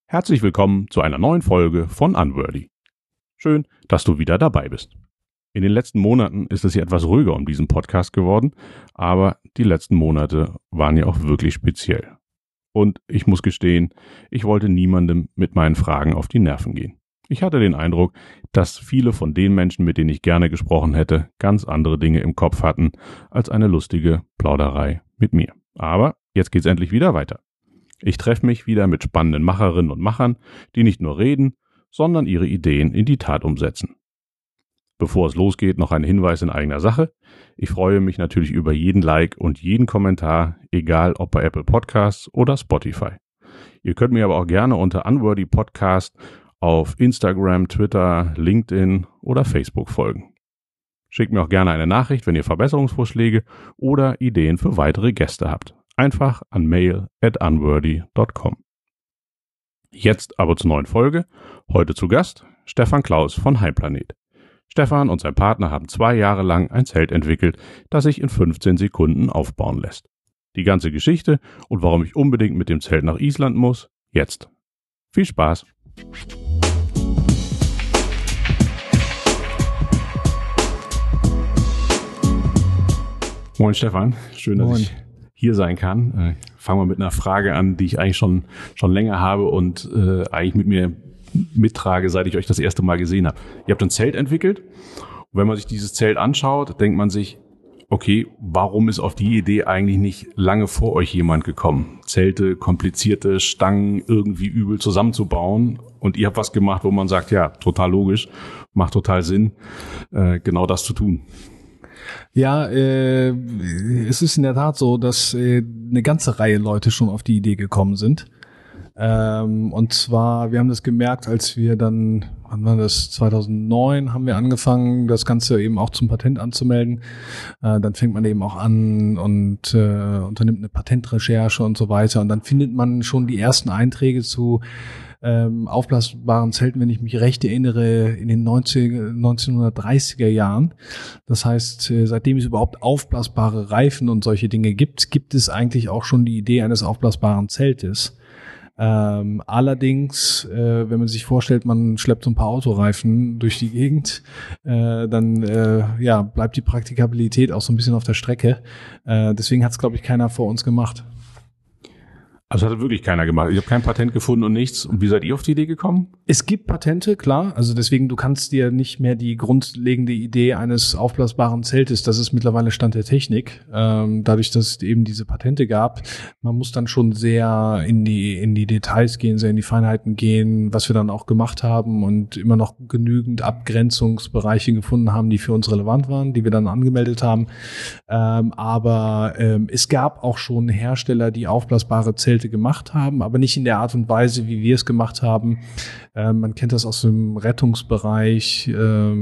Herzlich willkommen zu einer neuen Folge von Unworthy. Schön, dass du wieder dabei bist. In den letzten Monaten ist es ja etwas ruhiger um diesen Podcast geworden, aber die letzten Monate waren ja auch wirklich speziell. Und ich muss gestehen, ich wollte niemandem mit meinen Fragen auf die Nerven gehen. Ich hatte den Eindruck, dass viele von den Menschen, mit denen ich gerne gesprochen hätte, ganz andere Dinge im Kopf hatten als eine lustige Plauderei mit mir. Aber jetzt geht's endlich wieder weiter. Ich treffe mich wieder mit spannenden Macherinnen und Machern, die nicht nur reden, sondern ihre Ideen in die Tat umsetzen. Bevor es losgeht, noch ein Hinweis in eigener Sache. Ich freue mich natürlich über jeden Like und jeden Kommentar, egal ob bei Apple Podcasts oder Spotify. Ihr könnt mir aber auch gerne unter Unworthy Podcast auf Instagram, Twitter, LinkedIn oder Facebook folgen. Schickt mir auch gerne eine Nachricht, wenn ihr Verbesserungsvorschläge oder Ideen für weitere Gäste habt. Einfach an mail@unworthy.com. Jetzt aber zur neuen Folge. Heute zu Gast Stefan Klaus von Heimplanet. Stefan und sein Partner haben 2 Jahre lang ein Zelt entwickelt, das sich in 15 Sekunden aufbauen lässt. Die ganze Geschichte und warum ich unbedingt mit dem Zelt nach Island muss, jetzt. Viel Spaß! Moin Stefan, schön, dass ich hier sein kann. Fangen wir mit einer Frage an, die ich eigentlich schon länger habe und eigentlich mit mir mittrage, seit ich euch das erste Mal gesehen habe. Ihr habt ein Zelt entwickelt und wenn man sich dieses Zelt anschaut, denkt man sich, okay, warum ist auf die Idee eigentlich nicht lange vor euch jemand gekommen? Zelte, komplizierte Stangen irgendwie übel zusammenzubauen und ihr habt was gemacht, wo man sagt, ja, total logisch, macht total Sinn, genau das zu tun. Ja, es ist in der Tat so, dass eine ganze Reihe Leute schon auf die Idee gekommen sind. Und zwar, wir haben das gemerkt, als wir dann, wann war das, 2009 haben wir angefangen, das Ganze eben auch zum Patent anzumelden. Dann fängt man eben auch an und unternimmt eine Patentrecherche und so weiter. Und dann findet man schon die ersten Einträge zu aufblasbaren Zelten, wenn ich mich recht erinnere, in den 1930er Jahren. Das heißt, seitdem es überhaupt aufblasbare Reifen und solche Dinge gibt es eigentlich auch schon die Idee eines aufblasbaren Zeltes. Allerdings, wenn man sich vorstellt, man schleppt so ein paar Autoreifen durch die Gegend, dann bleibt die Praktikabilität auch so ein bisschen auf der Strecke. Deswegen hat es, glaube ich, keiner vor uns gemacht. Also hat wirklich keiner gemacht. Ich habe kein Patent gefunden und nichts. Und wie seid ihr auf die Idee gekommen? Es gibt Patente, klar. Also deswegen, du kannst dir nicht mehr die grundlegende Idee eines aufblasbaren Zeltes, das ist mittlerweile Stand der Technik. Dadurch, dass es eben diese Patente gab, man muss dann schon sehr in die Details gehen, sehr in die Feinheiten gehen, was wir dann auch gemacht haben und immer noch genügend Abgrenzungsbereiche gefunden haben, die für uns relevant waren, die wir dann angemeldet haben. Aber es gab auch schon Hersteller, die aufblasbare Zelte gemacht haben, aber nicht in der Art und Weise, wie wir es gemacht haben. Man kennt das aus dem Rettungsbereich,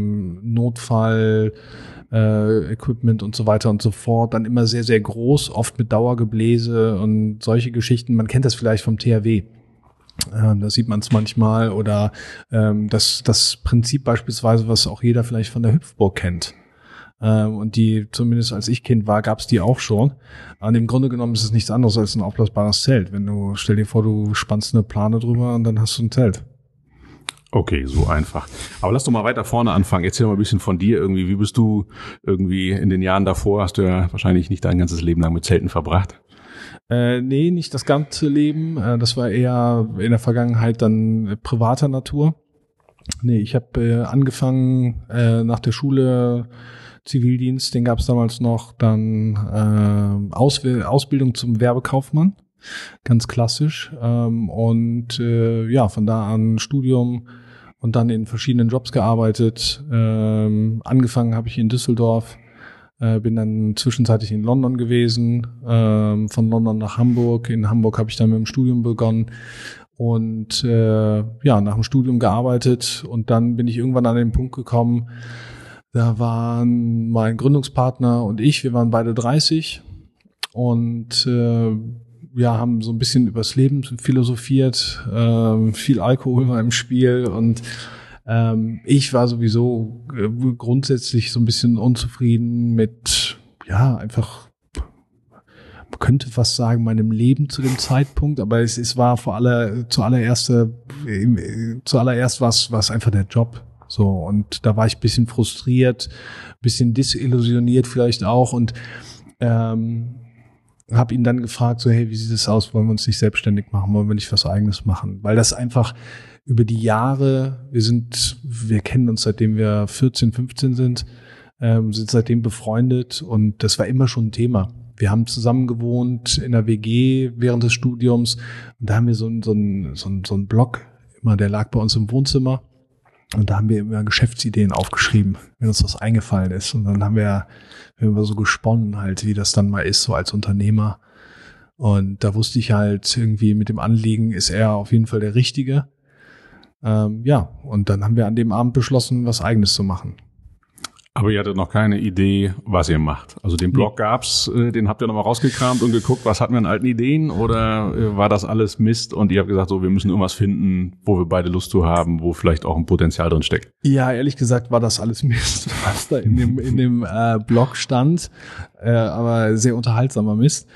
Notfall, Equipment und so weiter und so fort. Dann immer sehr, sehr groß, oft mit Dauergebläse und solche Geschichten. Man kennt das vielleicht vom THW. Da sieht man es manchmal. Oder das Prinzip beispielsweise, was auch jeder vielleicht von der Hüpfburg kennt. Und die, zumindest als ich Kind war, gab es die auch schon. Und im Grunde genommen ist es nichts anderes als ein aufblasbares Zelt. Stell dir vor, du spannst eine Plane drüber und dann hast du ein Zelt. Okay, so einfach. Aber lass doch mal weiter vorne anfangen. Erzähl mal ein bisschen von dir irgendwie. Wie bist du irgendwie in den Jahren davor? Hast du ja wahrscheinlich nicht dein ganzes Leben lang mit Zelten verbracht. Nee, nicht das ganze Leben. Das war eher in der Vergangenheit dann privater Natur. Nee, ich habe angefangen nach der Schule, Zivildienst, den gab es damals noch, dann Ausbildung zum Werbekaufmann, ganz klassisch, und von da an Studium und dann in verschiedenen Jobs gearbeitet. Angefangen habe ich in Düsseldorf, bin dann zwischenzeitlich in London gewesen, von London nach Hamburg. In Hamburg habe ich dann mit dem Studium begonnen und nach dem Studium gearbeitet und dann bin ich irgendwann an den Punkt gekommen, da waren mein Gründungspartner und wir waren beide 30 und haben so ein bisschen übers Leben philosophiert, viel Alkohol war im Spiel und ich war sowieso grundsätzlich so ein bisschen unzufrieden mit, einfach könnte fast sagen, meinem Leben zu dem Zeitpunkt, aber es war zuallererst was einfach der Job. So, und da war ich ein bisschen frustriert, ein bisschen desillusioniert vielleicht auch und habe ihn dann gefragt, so, hey, wie sieht es aus? Wollen wir uns nicht selbstständig machen? Wollen wir nicht was Eigenes machen? Weil das einfach über die Jahre, wir kennen uns seitdem wir 14, 15 sind seitdem befreundet und das war immer schon ein Thema. Wir haben zusammen gewohnt in der WG während des Studiums und da haben wir so einen Blog, immer, der lag bei uns im Wohnzimmer und da haben wir immer Geschäftsideen aufgeschrieben, wenn uns was eingefallen ist und dann haben wir so gesponnen halt, wie das dann mal ist, so als Unternehmer und da wusste ich halt irgendwie mit dem Anliegen ist er auf jeden Fall der Richtige. Und dann haben wir an dem Abend beschlossen, was Eigenes zu machen. Aber ihr hattet noch keine Idee, was ihr macht. Also den Blog gab's, den habt ihr nochmal rausgekramt und geguckt, was hatten wir an alten Ideen oder war das alles Mist und ihr habt gesagt, so wir müssen irgendwas finden, wo wir beide Lust zu haben, wo vielleicht auch ein Potenzial drin steckt? Ja, ehrlich gesagt war das alles Mist, was da in dem Blog stand, aber sehr unterhaltsamer Mist.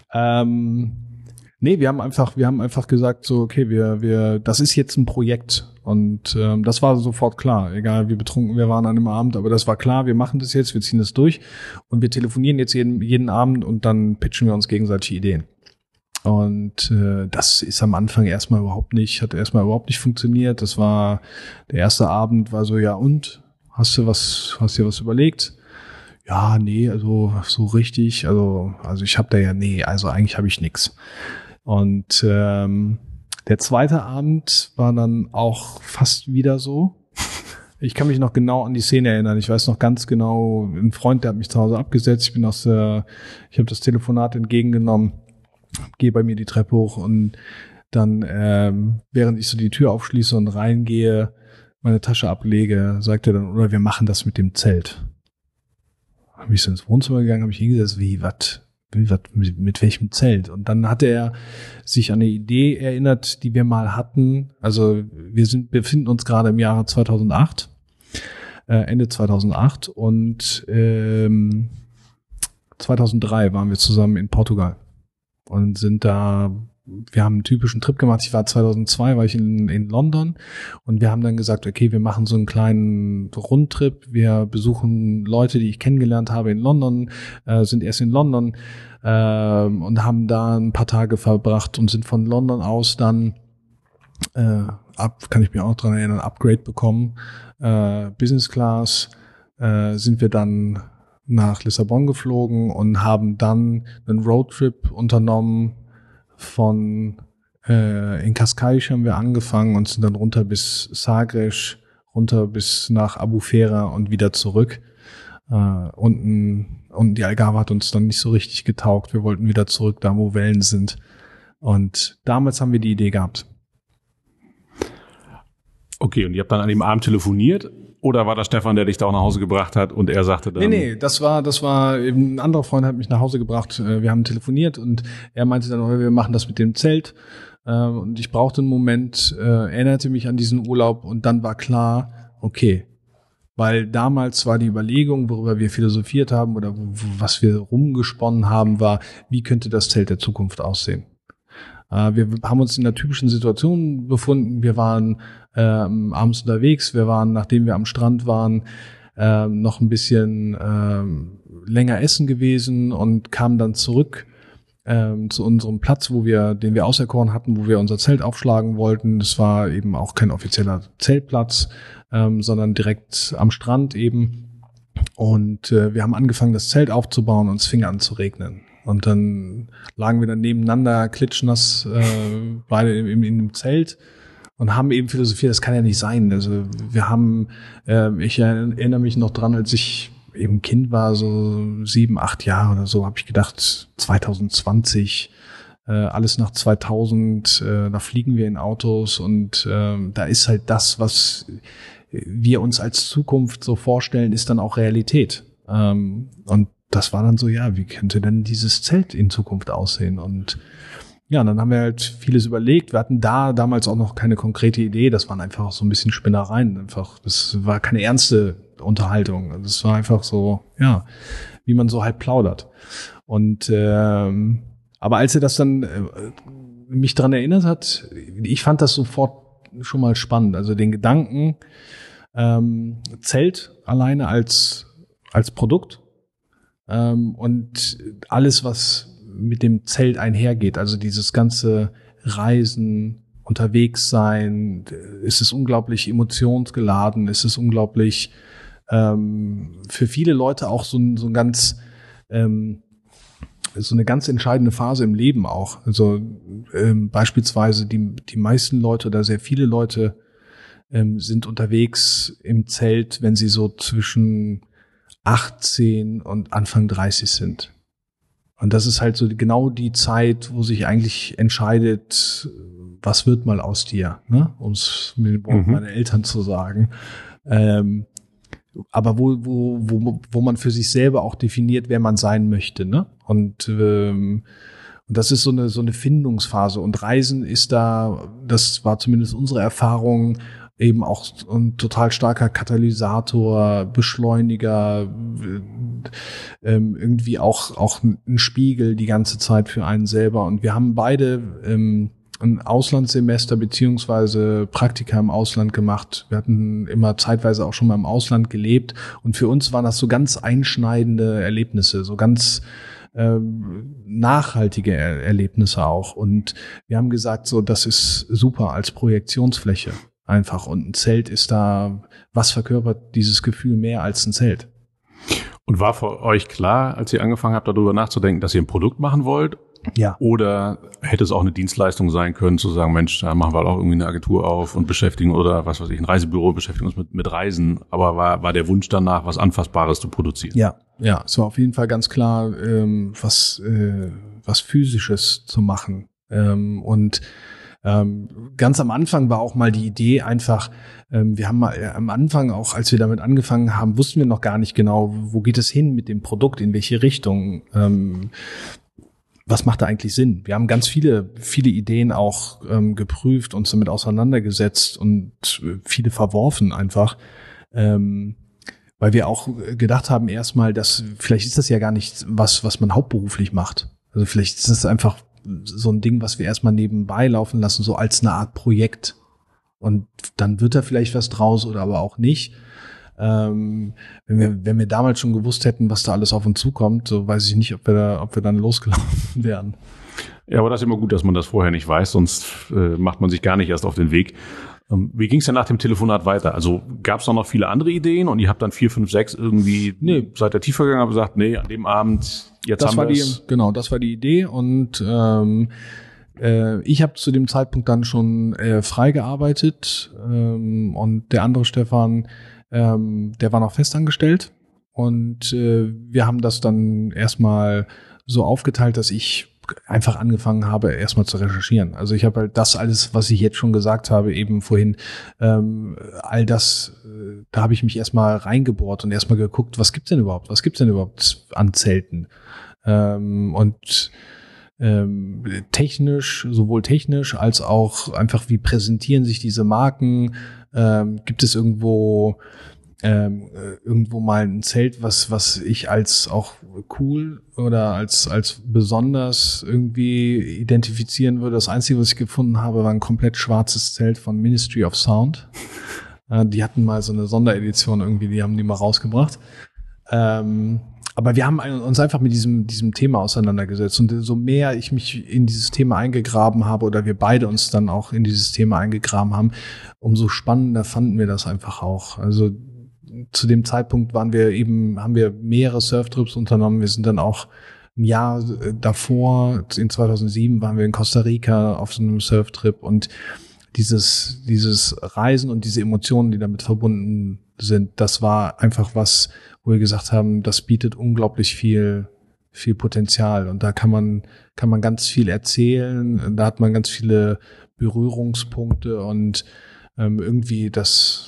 Nee, wir haben einfach gesagt, so, okay, das ist jetzt ein Projekt. Und das war sofort klar, egal wie betrunken wir waren an dem Abend, aber das war klar, wir machen das jetzt, wir ziehen das durch und wir telefonieren jetzt jeden Abend und dann pitchen wir uns gegenseitig Ideen. Und das ist am Anfang hat erstmal überhaupt nicht funktioniert. Das war, der erste Abend war so, ja und? Hast dir was überlegt? Ja, nee, also so richtig, also ich habe eigentlich habe ich nix. Und der zweite Abend war dann auch fast wieder so. Ich kann mich noch genau an die Szene erinnern. Ich weiß noch ganz genau, ein Freund, der hat mich zu Hause abgesetzt. Ich habe das Telefonat entgegengenommen, gehe bei mir die Treppe hoch und dann, während ich so die Tür aufschließe und reingehe, meine Tasche ablege, sagt er dann, oder wir machen das mit dem Zelt. Habe ich so ins Wohnzimmer gegangen, habe ich hingesetzt, mit welchem Zelt? Und dann hatte er sich an eine Idee erinnert, die wir mal hatten. Also wir befinden uns gerade im Jahre 2008, Ende 2008 und 2003 waren wir zusammen in Portugal und wir haben einen typischen Trip gemacht. 2002 war ich in London und wir haben dann gesagt, okay, wir machen so einen kleinen Rundtrip. Wir besuchen Leute, die ich kennengelernt habe in London, sind erst in London und haben da ein paar Tage verbracht und sind von London aus dann, kann ich mich auch dran erinnern, Upgrade bekommen. Business Class sind wir dann nach Lissabon geflogen und haben dann einen Roadtrip unternommen. In Cascais haben wir angefangen und sind dann runter bis Sagres, runter bis nach Albufeira und wieder zurück. Und die Algarve hat uns dann nicht so richtig getaugt. Wir wollten wieder zurück, da wo Wellen sind. Und damals haben wir die Idee gehabt. Okay, und ihr habt dann an dem Abend telefoniert? Oder war das Stefan, der dich da auch nach Hause gebracht hat und er sagte dann... Nee, das war eben ein anderer Freund hat mich nach Hause gebracht. Wir haben telefoniert und er meinte dann, wir machen das mit dem Zelt. Und ich brauchte einen Moment, erinnerte mich an diesen Urlaub und dann war klar, okay. Weil damals war die Überlegung, worüber wir philosophiert haben oder was wir rumgesponnen haben, war, wie könnte das Zelt der Zukunft aussehen? Wir haben uns in einer typischen Situation befunden. Wir waren abends unterwegs. Wir waren, nachdem wir am Strand waren, noch ein bisschen länger essen gewesen und kamen dann zurück zu unserem Platz, den wir auserkoren hatten, wo wir unser Zelt aufschlagen wollten. Das war eben auch kein offizieller Zeltplatz, sondern direkt am Strand eben. Und wir haben angefangen, das Zelt aufzubauen und es fing an zu regnen. Und dann lagen wir dann nebeneinander, klitschnass, beide in dem Zelt und haben eben philosophiert, das kann ja nicht sein. Also wir haben, ich erinnere mich noch dran, als ich eben Kind war, so 7, 8 Jahre oder so, habe ich gedacht, 2020, alles nach 2000, da fliegen wir in Autos und da ist halt das, was wir uns als Zukunft so vorstellen, ist dann auch Realität. Und das war dann so, ja, wie könnte denn dieses Zelt in Zukunft aussehen? Und ja, dann haben wir halt vieles überlegt. Wir hatten damals auch noch keine konkrete Idee. Das waren einfach so ein bisschen Spinnereien. Einfach, das war keine ernste Unterhaltung. Das war einfach so, ja, wie man so halt plaudert. Und Aber als er das dann mich dran erinnert hat, ich fand das sofort schon mal spannend. Also den Gedanken, Zelt alleine als Produkt und alles, was mit dem Zelt einhergeht, also dieses ganze Reisen, unterwegs sein, ist es unglaublich emotionsgeladen, ist es unglaublich für viele Leute auch so ein ganz so eine ganz entscheidende Phase im Leben auch. Also beispielsweise die meisten Leute oder sehr viele Leute sind unterwegs im Zelt, wenn sie so zwischen 18 und Anfang 30 sind. Und das ist halt so genau die Zeit, wo sich eigentlich entscheidet, was wird mal aus dir, ne? Um es mit den Worten meiner Eltern zu sagen. Aber wo man für sich selber auch definiert, wer man sein möchte, ne? Und das ist so eine Findungsphase. Und Reisen ist da, das war zumindest unsere Erfahrung, eben auch ein total starker Katalysator, Beschleuniger, irgendwie auch ein Spiegel die ganze Zeit für einen selber. Und wir haben beide ein Auslandssemester beziehungsweise Praktika im Ausland gemacht. Wir hatten immer zeitweise auch schon mal im Ausland gelebt. Und für uns waren das so ganz einschneidende Erlebnisse, so ganz nachhaltige Erlebnisse auch. Und wir haben gesagt, so, das ist super als Projektionsfläche einfach. Und ein Zelt ist da, was verkörpert dieses Gefühl mehr als ein Zelt? Und war für euch klar, als ihr angefangen habt, darüber nachzudenken, dass ihr ein Produkt machen wollt? Ja. Oder hätte es auch eine Dienstleistung sein können, zu sagen, Mensch, da machen wir auch irgendwie eine Agentur auf und beschäftigen oder was weiß ich, ein Reisebüro, beschäftigen uns mit Reisen. Aber war der Wunsch danach, was Anfassbares zu produzieren? Ja, es war auf jeden Fall ganz klar, was Physisches zu machen. Und ganz am Anfang war auch mal die Idee einfach, wir haben mal am Anfang auch, als wir damit angefangen haben, wussten wir noch gar nicht genau, wo geht es hin mit dem Produkt, in welche Richtung, was macht da eigentlich Sinn? Wir haben ganz viele Ideen auch geprüft, uns damit auseinandergesetzt und viele verworfen einfach, weil wir auch gedacht haben erstmal, dass vielleicht ist das ja gar nicht was man hauptberuflich macht. Also vielleicht ist das einfach so ein Ding, was wir erstmal nebenbei laufen lassen, so als eine Art Projekt. Und dann wird da vielleicht was draus oder aber auch nicht. Wenn wir damals schon gewusst hätten, was da alles auf uns zukommt, so weiß ich nicht, ob wir dann losgelaufen wären. Ja, aber das ist immer gut, dass man das vorher nicht weiß, sonst macht man sich gar nicht erst auf den Weg. Wie ging es denn nach dem Telefonat weiter? Also gab es noch viele andere Ideen und ihr habt dann 4, 5, 6 irgendwie seit der tiefer gegangen und gesagt, nee, an dem Abend, jetzt haben wir es. Genau, das war die Idee und ich habe zu dem Zeitpunkt dann schon frei gearbeitet und der andere Stefan, der war noch festangestellt und wir haben das dann erstmal so aufgeteilt, dass ich einfach angefangen habe, erstmal zu recherchieren. Also ich habe halt das alles, was ich jetzt schon gesagt habe, eben vorhin, all das, da habe ich mich erstmal reingebohrt und erstmal geguckt, was gibt's denn überhaupt an Zelten? Und sowohl technisch als auch einfach, wie präsentieren sich diese Marken? Gibt es irgendwo mal ein Zelt, was ich als auch cool oder als besonders irgendwie identifizieren würde. Das Einzige, was ich gefunden habe, war ein komplett schwarzes Zelt von Ministry of Sound. Die hatten mal so eine Sonderedition irgendwie, die haben die mal rausgebracht. Aber wir haben uns einfach mit diesem Thema auseinandergesetzt. Und so mehr ich mich in dieses Thema eingegraben habe oder wir beide uns dann auch in dieses Thema eingegraben haben, umso spannender fanden wir das einfach auch. Also zu dem Zeitpunkt haben wir mehrere Surftrips unternommen. Wir sind dann auch ein Jahr davor, in 2007, waren wir in Costa Rica auf so einem Surftrip und dieses Reisen und diese Emotionen, die damit verbunden sind, das war einfach was, wo wir gesagt haben, das bietet unglaublich viel Potenzial und da kann man ganz viel erzählen, da hat man ganz viele Berührungspunkte und irgendwie das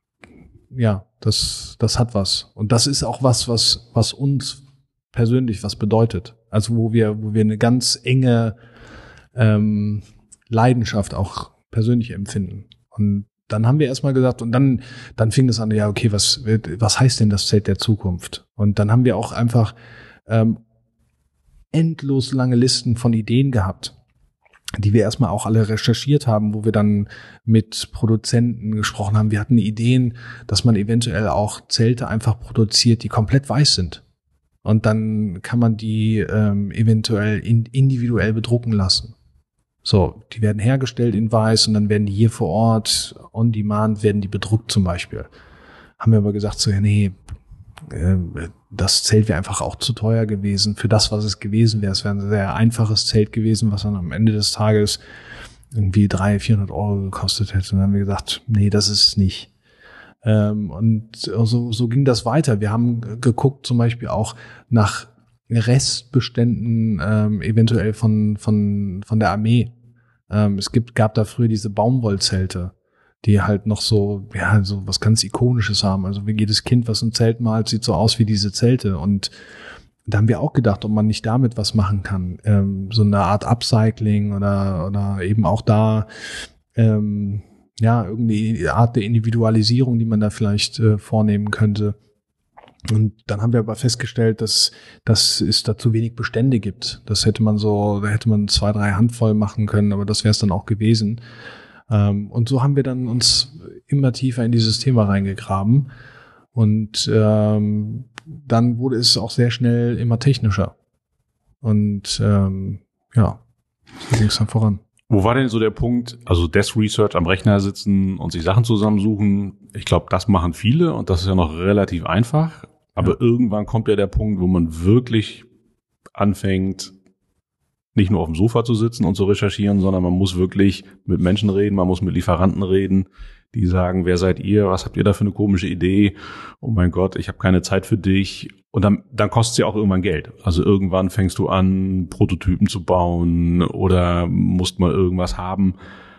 hat was. Und das ist auch was uns persönlich was bedeutet. Also wo wir eine ganz enge Leidenschaft auch persönlich empfinden. Und dann haben wir erstmal gesagt, und dann fing es an, ja, okay, was heißt denn das Zelt der Zukunft? Und dann haben wir auch einfach endlos lange Listen von Ideen gehabt, die wir erstmal auch alle recherchiert haben, wo wir dann mit Produzenten gesprochen haben. Wir hatten Ideen, dass man eventuell auch Zelte einfach produziert, die komplett weiß sind. Und dann kann man die eventuell individuell bedrucken lassen. So, die werden hergestellt in weiß und dann werden die hier vor Ort on demand werden die bedruckt zum Beispiel. Haben wir aber gesagt, so, ja, nee, das Zelt wäre einfach auch zu teuer gewesen für das, was es gewesen wäre. Es wäre ein sehr einfaches Zelt gewesen, was dann am Ende des Tages irgendwie 300-400 Euro gekostet hätte. Und dann haben wir gesagt, nee, das ist es nicht. Und so ging das weiter. Wir haben geguckt zum Beispiel auch nach Restbeständen eventuell von der Armee. Gab da früher diese Baumwollzelte, die halt noch so was ganz Ikonisches haben. Also wie jedes Kind, was ein Zelt malt, sieht so aus wie diese Zelte. Und da haben wir auch gedacht, ob man nicht damit was machen kann. So eine Art Upcycling oder eben auch da irgendeine Art der Individualisierung, die man da vielleicht vornehmen könnte. Und dann haben wir aber festgestellt, dass es da zu wenig Bestände gibt. Da hätte man 2, 3 Handvoll machen können, aber das wäre es dann auch gewesen. Und so haben wir dann uns immer tiefer in dieses Thema reingegraben. Und dann wurde es auch sehr schnell immer technischer. Und so ging es dann voran. Wo war denn so der Punkt, also Desk Research am Rechner sitzen und sich Sachen zusammensuchen? Ich glaube, das machen viele und das ist ja noch relativ einfach. Aber irgendwann kommt ja der Punkt, wo man wirklich anfängt, nicht nur auf dem Sofa zu sitzen und zu recherchieren, sondern man muss wirklich mit Menschen reden, man muss mit Lieferanten reden, die sagen, wer seid ihr, was habt ihr da für eine komische Idee? Oh mein Gott, ich habe keine Zeit für dich. Und dann kostet es ja auch irgendwann Geld. Also irgendwann fängst du an, Prototypen zu bauen oder musst mal irgendwas haben.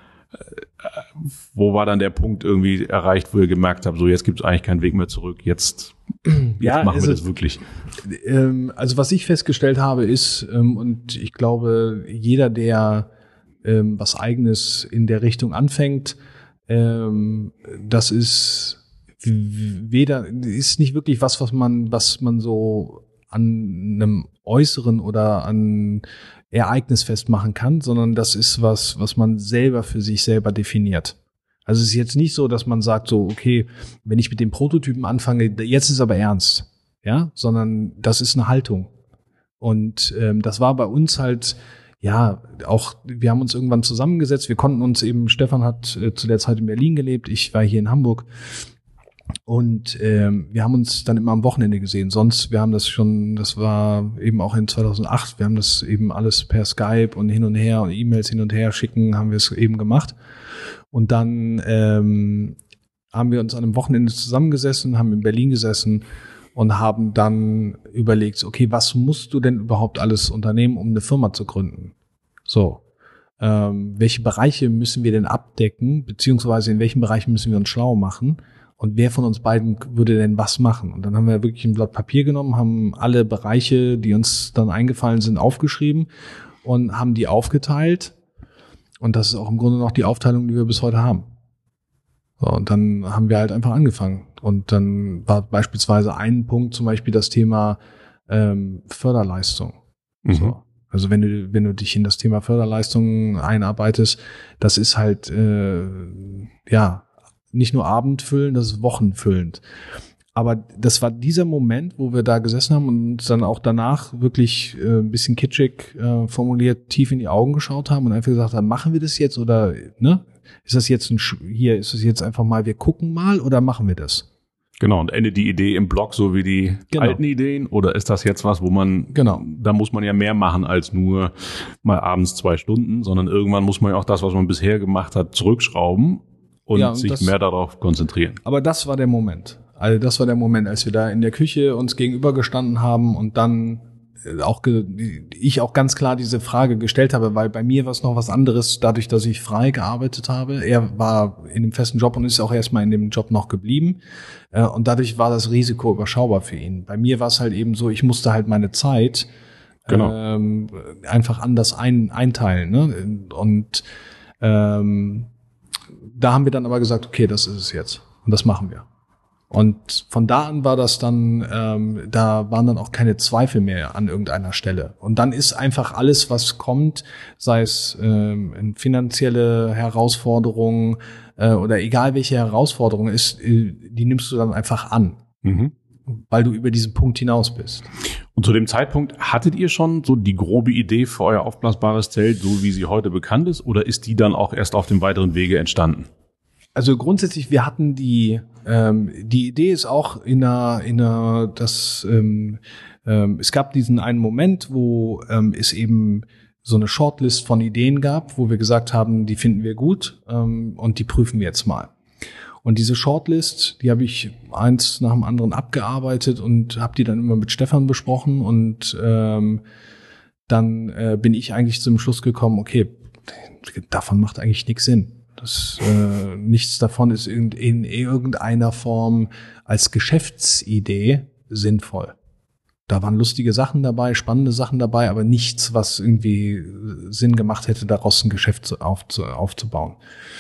Wo war dann der Punkt irgendwie erreicht, wo ihr gemerkt habt, so jetzt gibt es eigentlich keinen Weg mehr zurück, jetzt machen wir das wirklich? Also was ich festgestellt habe ist, und ich glaube, jeder, der was Eigenes in der Richtung anfängt, das ist nicht wirklich was man so an einem Äußeren oder an Ereignis festmachen kann, sondern das ist was man selber für sich selber definiert. Also es ist jetzt nicht so, dass man sagt so, okay, wenn ich mit dem Prototypen anfange, jetzt ist aber ernst, ja, sondern das ist eine Haltung. Und das war bei uns halt, auch, wir haben uns irgendwann zusammengesetzt, wir konnten uns eben, Stefan hat zu der Zeit in Berlin gelebt, ich war hier in Hamburg. Und wir haben uns dann immer am Wochenende gesehen. Das war eben auch in 2008, wir haben das eben alles per Skype und hin und her und E-Mails hin und her schicken, haben wir es eben gemacht. Und dann haben wir uns an einem Wochenende zusammengesessen, haben in Berlin gesessen und haben dann überlegt, okay, was musst du denn überhaupt alles unternehmen, um eine Firma zu gründen? So, welche Bereiche müssen wir denn abdecken, beziehungsweise in welchen Bereichen müssen wir uns schlau machen? Und wer von uns beiden würde denn was machen? Und dann haben wir wirklich ein Blatt Papier genommen, haben alle Bereiche, die uns dann eingefallen sind, aufgeschrieben und haben die aufgeteilt. Und das ist auch im Grunde noch die Aufteilung, die wir bis heute haben. So, und dann haben wir halt einfach angefangen. Und dann war beispielsweise ein Punkt zum Beispiel das Thema Förderleistung. Mhm. So. Also wenn du dich in das Thema Förderleistung einarbeitest, das ist halt nicht nur abendfüllend, das ist wochenfüllend. Aber das war dieser Moment, wo wir da gesessen haben und dann auch danach wirklich ein bisschen kitschig formuliert tief in die Augen geschaut haben und einfach gesagt haben, machen wir das jetzt oder ne? Ist das jetzt ist es jetzt einfach mal, wir gucken mal oder machen wir das? Genau, und endet die Idee im Blog so wie die alten Ideen oder ist das jetzt was, wo man, da muss man ja mehr machen als nur mal abends 2 Stunden, sondern irgendwann muss man ja auch das, was man bisher gemacht hat, zurückschrauben und sich mehr darauf konzentrieren. Aber das war der Moment. Also das war der Moment, als wir da in der Küche uns gegenübergestanden haben und dann ich auch ganz klar diese Frage gestellt habe, weil bei mir war es noch was anderes, dadurch, dass ich frei gearbeitet habe. Er war in einem festen Job und ist auch erstmal in dem Job noch geblieben. Und dadurch war das Risiko überschaubar für ihn. Bei mir war es halt eben so, ich musste halt meine Zeit einfach anders einteilen. Ne? Und da haben wir dann aber gesagt, okay, das ist es jetzt. Und das machen wir. Und von da an war das dann, da waren dann auch keine Zweifel mehr an irgendeiner Stelle. Und dann ist einfach alles, was kommt, sei es finanzielle Herausforderungen oder egal welche Herausforderung ist, die nimmst du dann einfach an, weil du über diesen Punkt hinaus bist. Und zu dem Zeitpunkt hattet ihr schon so die grobe Idee für euer aufblasbares Zelt, so wie sie heute bekannt ist, oder ist die dann auch erst auf dem weiteren Wege entstanden? Also grundsätzlich, wir hatten die Idee ist auch es gab diesen einen Moment, wo es eben so eine Shortlist von Ideen gab, wo wir gesagt haben, die finden wir gut und die prüfen wir jetzt mal. Und diese Shortlist, die habe ich eins nach dem anderen abgearbeitet und habe die dann immer mit Stefan besprochen und dann bin ich eigentlich zum Schluss gekommen, okay, davon macht eigentlich nichts Sinn. Nichts davon ist in irgendeiner Form als Geschäftsidee sinnvoll. Da waren lustige Sachen dabei, spannende Sachen dabei, aber nichts, was irgendwie Sinn gemacht hätte, daraus ein Geschäft aufzubauen.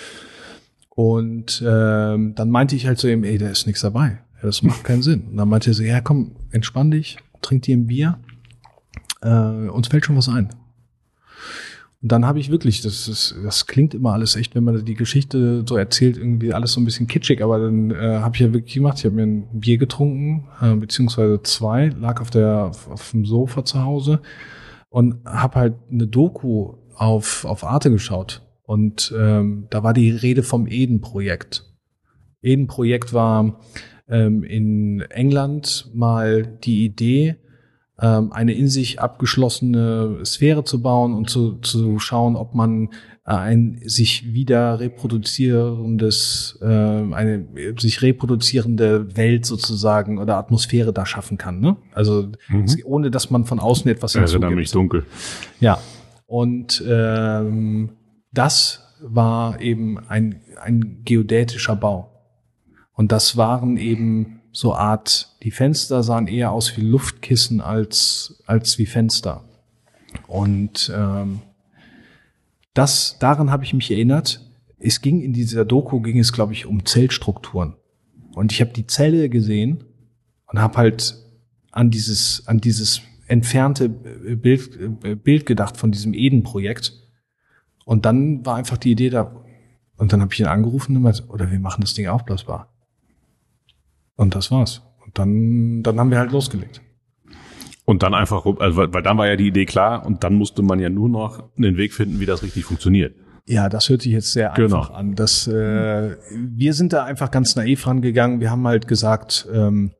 Und dann meinte ich halt zu ihm, da ist nichts dabei. Ja, das macht keinen Sinn. Und dann meinte er so, ja komm, entspann dich, trink dir ein Bier, uns fällt schon was ein. Und dann habe ich wirklich, das klingt immer alles echt, wenn man die Geschichte so erzählt, irgendwie alles so ein bisschen kitschig, aber dann habe ich ja wirklich gemacht, ich habe mir ein Bier getrunken, beziehungsweise 2, lag auf dem Sofa zu Hause und habe halt eine Doku auf Arte geschaut. Und da war die Rede vom Eden-Projekt. Eden-Projekt war in England mal die Idee, eine in sich abgeschlossene Sphäre zu bauen und zu schauen, ob man ein sich wieder reproduzierendes, eine sich reproduzierende Welt sozusagen oder Atmosphäre da schaffen kann. Ne? Also ohne, dass man von außen etwas hinzugibt. Erinnert mich dunkel. Ja, und das war eben ein geodätischer Bau. Und das waren eben so Art, die Fenster sahen eher aus wie Luftkissen als wie Fenster. Und daran habe ich mich erinnert. In dieser Doku ging es, glaube ich, um Zellstrukturen. Und ich habe die Zelle gesehen und habe halt an dieses entfernte Bild gedacht von diesem Eden-Projekt. Und dann war einfach die Idee da. Und dann habe ich ihn angerufen und gesagt, oder wir machen das Ding aufblasbar. Und das war's. Und dann haben wir halt losgelegt. Und dann einfach, also weil dann war ja die Idee klar und dann musste man ja nur noch einen Weg finden, wie das richtig funktioniert. Ja, das hört sich jetzt sehr einfach an. Wir sind da einfach ganz naiv rangegangen. Wir haben halt gesagt, wenn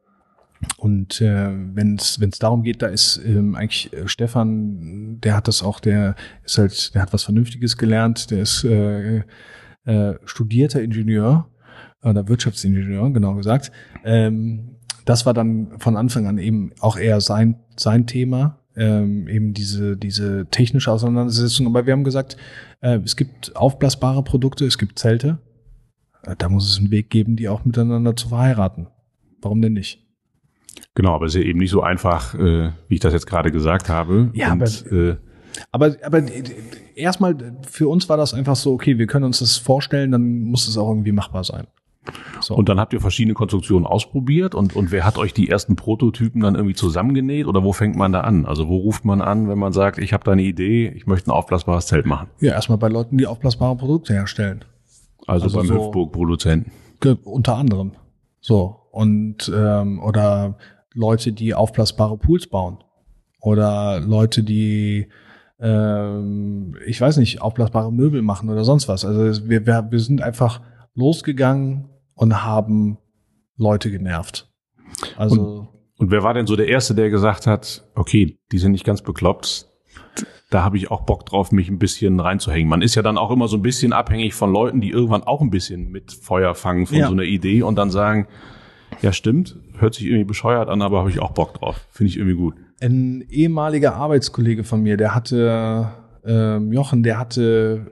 es darum geht, da ist eigentlich Stefan, der hat was Vernünftiges gelernt, der ist studierter Ingenieur oder Wirtschaftsingenieur, genau gesagt. Das war dann von Anfang an eben auch eher sein Thema, eben diese technische Auseinandersetzung. Aber wir haben gesagt, es gibt aufblasbare Produkte, es gibt Zelte. Da muss es einen Weg geben, die auch miteinander zu verheiraten. Warum denn nicht? Genau, aber es ist ja eben nicht so einfach, wie ich das jetzt gerade gesagt habe. Ja, aber erstmal für uns war das einfach so, okay, wir können uns das vorstellen, dann muss es auch irgendwie machbar sein. So. Und dann habt ihr verschiedene Konstruktionen ausprobiert und wer hat euch die ersten Prototypen dann irgendwie zusammengenäht oder wo fängt man da an? Also wo ruft man an, wenn man sagt, ich habe da eine Idee, ich möchte ein aufblasbares Zelt machen? Ja, erstmal bei Leuten, die aufblasbare Produkte herstellen. Also beim Hüpfburg-Produzenten. Unter anderem. So. Und oder Leute, die aufblasbare Pools bauen. Oder Leute, die ich weiß nicht, aufblasbare Möbel machen oder sonst was. Also wir sind einfach losgegangen und haben Leute genervt. Also und wer war denn so der Erste, der gesagt hat, okay, die sind nicht ganz bekloppt, da habe ich auch Bock drauf, mich ein bisschen reinzuhängen. Man ist ja dann auch immer so ein bisschen abhängig von Leuten, die irgendwann auch ein bisschen mit Feuer fangen von so einer Idee und dann sagen, ja stimmt, hört sich irgendwie bescheuert an, aber habe ich auch Bock drauf. Finde ich irgendwie gut. Ein ehemaliger Arbeitskollege von mir, der hatte Jochen, der hatte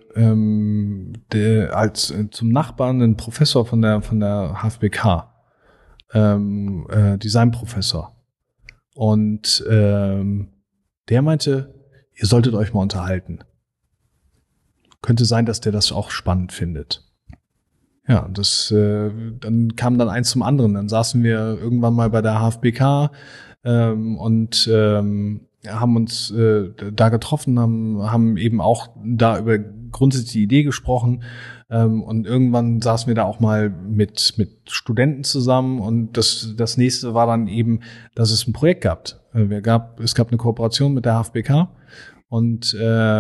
zum Nachbarn einen Professor von der HFBK, Designprofessor. Und der meinte, ihr solltet euch mal unterhalten. Könnte sein, dass der das auch spannend findet. Ja, dann kam dann eins zum anderen. Dann saßen wir irgendwann mal bei der HFBK und haben uns da getroffen, haben eben auch da über grundsätzlich die Idee gesprochen. Und irgendwann saßen wir da auch mal mit Studenten zusammen und das nächste war dann eben, dass es ein Projekt gab. Es gab eine Kooperation mit der HFBK und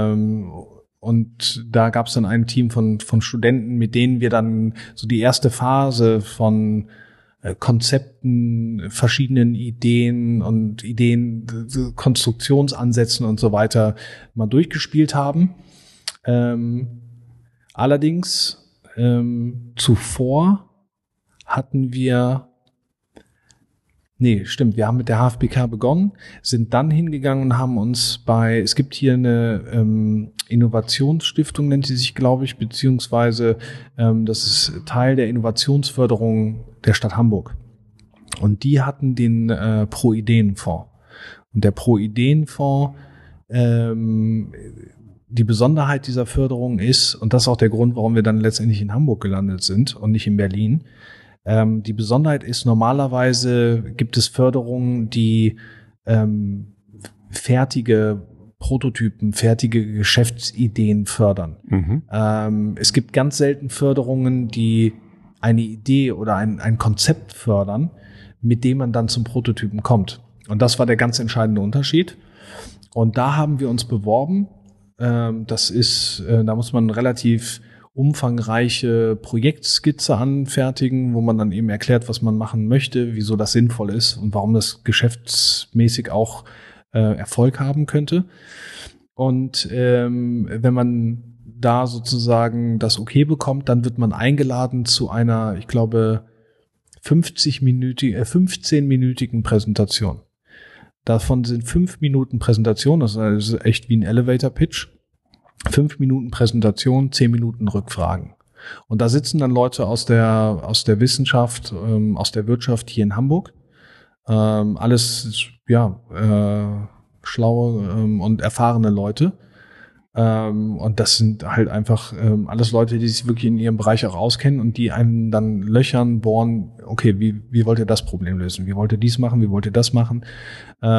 da gab es dann ein Team von Studenten, mit denen wir dann so die erste Phase von Konzepten, verschiedenen Ideen, Konstruktionsansätzen und so weiter mal durchgespielt haben. Allerdings zuvor hatten wir wir haben mit der HFBK begonnen, sind dann hingegangen und haben uns es gibt hier eine Innovationsstiftung, nennt sie sich, glaube ich, beziehungsweise das ist Teil der Innovationsförderung der Stadt Hamburg. Und die hatten den Pro-Ideen-Fonds. Und der Pro-Ideen-Fonds, die Besonderheit dieser Förderung ist, und das ist auch der Grund, warum wir dann letztendlich in Hamburg gelandet sind und nicht in Berlin. Die Besonderheit ist, normalerweise gibt es Förderungen, die fertige Prototypen, fertige Geschäftsideen fördern. Mhm. Es gibt ganz selten Förderungen, die eine Idee oder ein Konzept fördern, mit dem man dann zum Prototypen kommt. Und das war der ganz entscheidende Unterschied. Und da haben wir uns beworben. Da muss man relativ umfangreiche Projektskizze anfertigen, wo man dann eben erklärt, was man machen möchte, wieso das sinnvoll ist und warum das geschäftsmäßig auch Erfolg haben könnte. Und wenn man da sozusagen das Okay bekommt, dann wird man eingeladen zu einer, ich glaube, 15-minütigen Präsentation. Davon sind 5 Minuten Präsentation, das ist echt wie ein Elevator-Pitch. 5 Minuten Präsentation, 10 Minuten Rückfragen. Und da sitzen dann Leute aus der Wissenschaft, aus der Wirtschaft hier in Hamburg. Alles, schlaue und erfahrene Leute. Und das sind halt einfach alles Leute, die sich wirklich in ihrem Bereich auch auskennen und die einem dann löchern, bohren, okay, wie wollt ihr das Problem lösen? Wie wollt ihr dies machen? Wie wollt ihr das machen? Die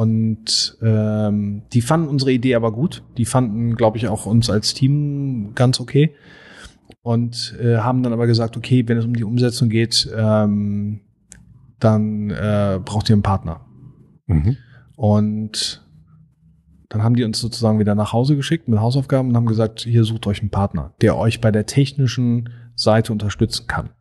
fanden unsere Idee aber gut. Die fanden, glaube ich, auch uns als Team ganz okay. Und haben dann aber gesagt, okay, wenn es um die Umsetzung geht, dann braucht ihr einen Partner. Mhm. Und dann haben die uns sozusagen wieder nach Hause geschickt mit Hausaufgaben und haben gesagt, hier sucht euch einen Partner, der euch bei der technischen Seite unterstützen kann.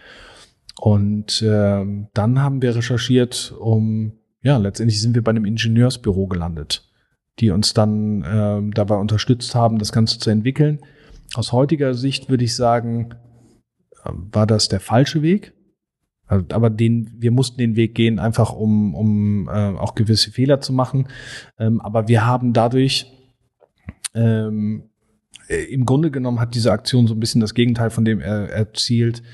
Und dann haben wir recherchiert, letztendlich sind wir bei einem Ingenieursbüro gelandet, die uns dann dabei unterstützt haben, das Ganze zu entwickeln. Aus heutiger Sicht würde ich sagen, war das der falsche Weg. Aber wir mussten den Weg gehen, einfach um auch gewisse Fehler zu machen. Aber wir haben dadurch, im Grunde genommen hat diese Aktion so ein bisschen das Gegenteil von dem erzielt,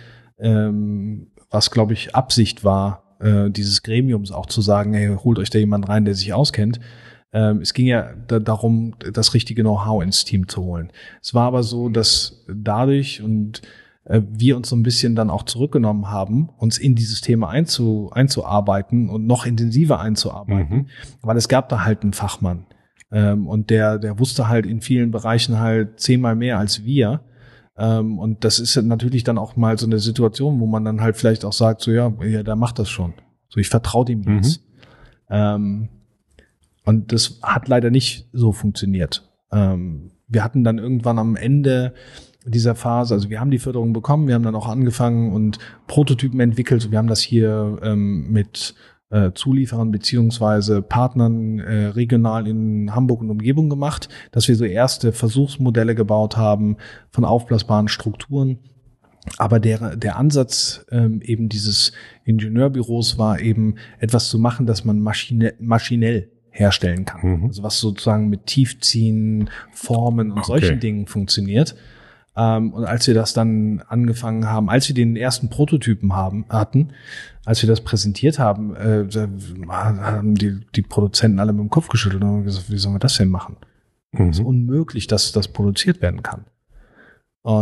was, glaube ich, Absicht war, dieses Gremiums auch zu sagen, hey, holt euch da jemand rein, der sich auskennt. Es ging ja darum, das richtige Know-how ins Team zu holen. Es war aber so, dass dadurch wir uns so ein bisschen dann auch zurückgenommen haben, uns in dieses Thema einzuarbeiten und noch intensiver einzuarbeiten, weil es gab da halt einen Fachmann. Und der wusste halt in vielen Bereichen halt 10-mal mehr als wir. Und das ist natürlich dann auch mal so eine Situation, wo man dann halt vielleicht auch sagt, so ja, der macht das schon. So, ich vertraue dem jetzt. Und das hat leider nicht so funktioniert. Wir hatten dann irgendwann am Ende dieser Phase, also wir haben die Förderung bekommen, wir haben dann auch angefangen und Prototypen entwickelt. Wir haben das hier mit Zulieferern beziehungsweise Partnern regional in Hamburg und Umgebung gemacht, dass wir so erste Versuchsmodelle gebaut haben von aufblasbaren Strukturen. Aber der Ansatz eben dieses Ingenieurbüros war eben etwas zu machen, das man maschinell herstellen kann. Also was sozusagen mit Tiefziehen, Formen und solchen Dingen funktioniert. Und als wir das dann angefangen haben, als wir den ersten Prototypen hatten, als wir das präsentiert haben, haben die Produzenten alle mit dem Kopf geschüttelt und haben gesagt, wie sollen wir das denn machen? Es ist unmöglich, dass das produziert werden kann. Und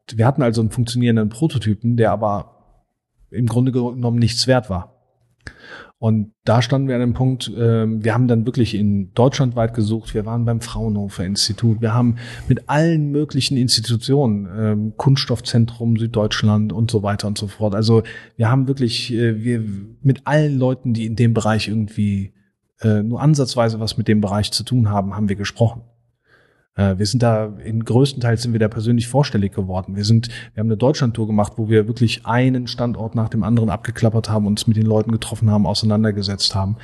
wir hatten also einen funktionierenden Prototypen, der aber im Grunde genommen nichts wert war. Und da standen wir an dem Punkt, wir haben dann wirklich in deutschlandweit gesucht, wir waren beim Fraunhofer Institut, wir haben mit allen möglichen Institutionen, Kunststoffzentrum Süddeutschland und so weiter und so fort. Also wir haben wirklich wir mit allen Leuten, die in dem Bereich irgendwie nur ansatzweise was mit dem Bereich zu tun haben, haben wir gesprochen. Wir sind da, größtenteils sind wir da persönlich vorstellig geworden. Wir haben eine Deutschlandtour gemacht, wo wir wirklich einen Standort nach dem anderen abgeklappert haben, uns mit den Leuten getroffen haben, auseinandergesetzt haben.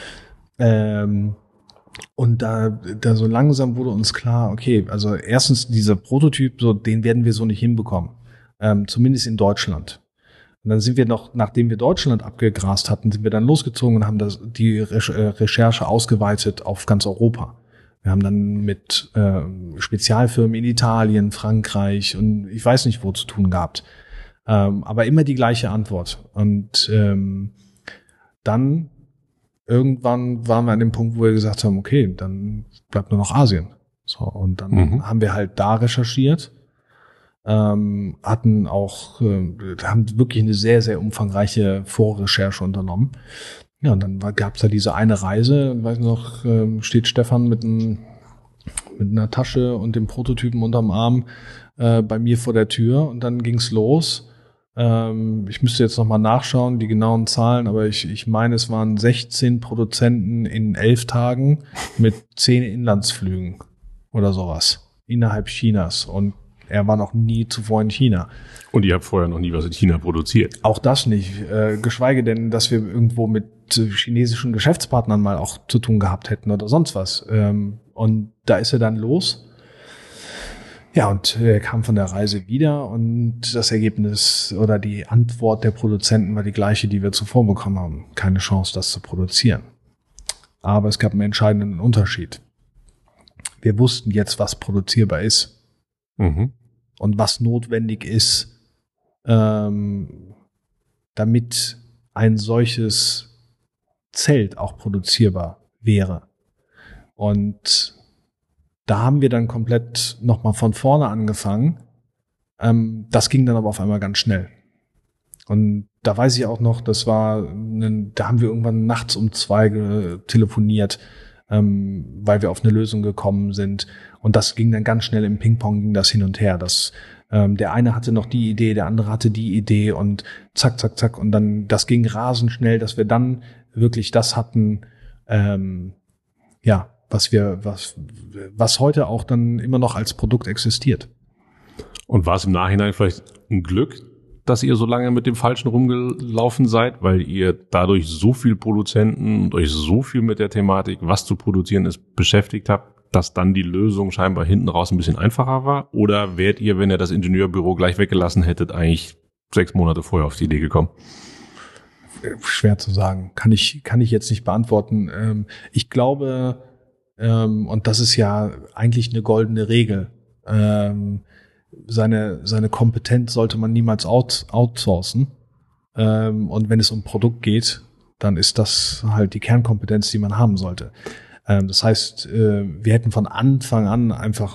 Und da so langsam wurde uns klar, okay, also erstens dieser Prototyp, so den werden wir so nicht hinbekommen. Zumindest in Deutschland. Und dann sind wir noch, nachdem wir Deutschland abgegrast hatten, sind wir dann losgezogen und haben die Recherche ausgeweitet auf ganz Europa. Wir haben dann mit Spezialfirmen in Italien, Frankreich und ich weiß nicht wo zu tun gehabt. Aber immer die gleiche Antwort. Und dann irgendwann waren wir an dem Punkt, wo wir gesagt haben, okay, dann bleibt nur noch Asien. So, und dann haben wir halt da recherchiert, hatten auch, haben wirklich eine sehr, sehr umfangreiche Vorrecherche unternommen. Ja, und dann gab's da diese eine Reise, ich weiß noch, steht Stefan mit einer Tasche und dem Prototypen unterm Arm bei mir vor der Tür und dann ging's los. Ich müsste jetzt nochmal nachschauen, die genauen Zahlen, aber ich meine, es waren 16 Produzenten in 11 Tagen mit 10 Inlandsflügen oder sowas innerhalb Chinas und er war noch nie zuvor in China. Und ihr habt vorher noch nie was in China produziert? Auch das nicht. Geschweige denn, dass wir irgendwo mit chinesischen Geschäftspartnern mal auch zu tun gehabt hätten oder sonst was. Und da ist er dann los. Ja, und er kam von der Reise wieder und das Ergebnis oder die Antwort der Produzenten war die gleiche, die wir zuvor bekommen haben. Keine Chance, das zu produzieren. Aber es gab einen entscheidenden Unterschied. Wir wussten jetzt, was produzierbar ist. Und was notwendig ist, damit ein solches Zelt auch produzierbar wäre. Und da haben wir dann komplett nochmal von vorne angefangen. Das ging dann aber auf einmal ganz schnell. Und da weiß ich auch noch, da haben wir irgendwann nachts um 2 telefoniert, weil wir auf eine Lösung gekommen sind. Und das ging dann ganz schnell im Ping-Pong, ging das hin und her. Der eine hatte noch die Idee, der andere hatte die Idee und zack, zack, zack. Und dann, das ging rasend schnell, dass wir dann wirklich das hatten, was heute auch dann immer noch als Produkt existiert. Und war es im Nachhinein vielleicht ein Glück, dass ihr so lange mit dem Falschen rumgelaufen seid, weil ihr dadurch so viel Produzenten und euch so viel mit der Thematik, was zu produzieren ist, beschäftigt habt, dass dann die Lösung scheinbar hinten raus ein bisschen einfacher war? Oder wärt ihr, wenn ihr das Ingenieurbüro gleich weggelassen hättet, eigentlich 6 Monate vorher auf die Idee gekommen? Schwer zu sagen. Kann ich jetzt nicht beantworten. Ich glaube, und das ist ja eigentlich eine goldene Regel, seine Kompetenz sollte man niemals outsourcen. Und wenn es um Produkt geht, dann ist das halt die Kernkompetenz, die man haben sollte. Das heißt, wir hätten von Anfang an einfach,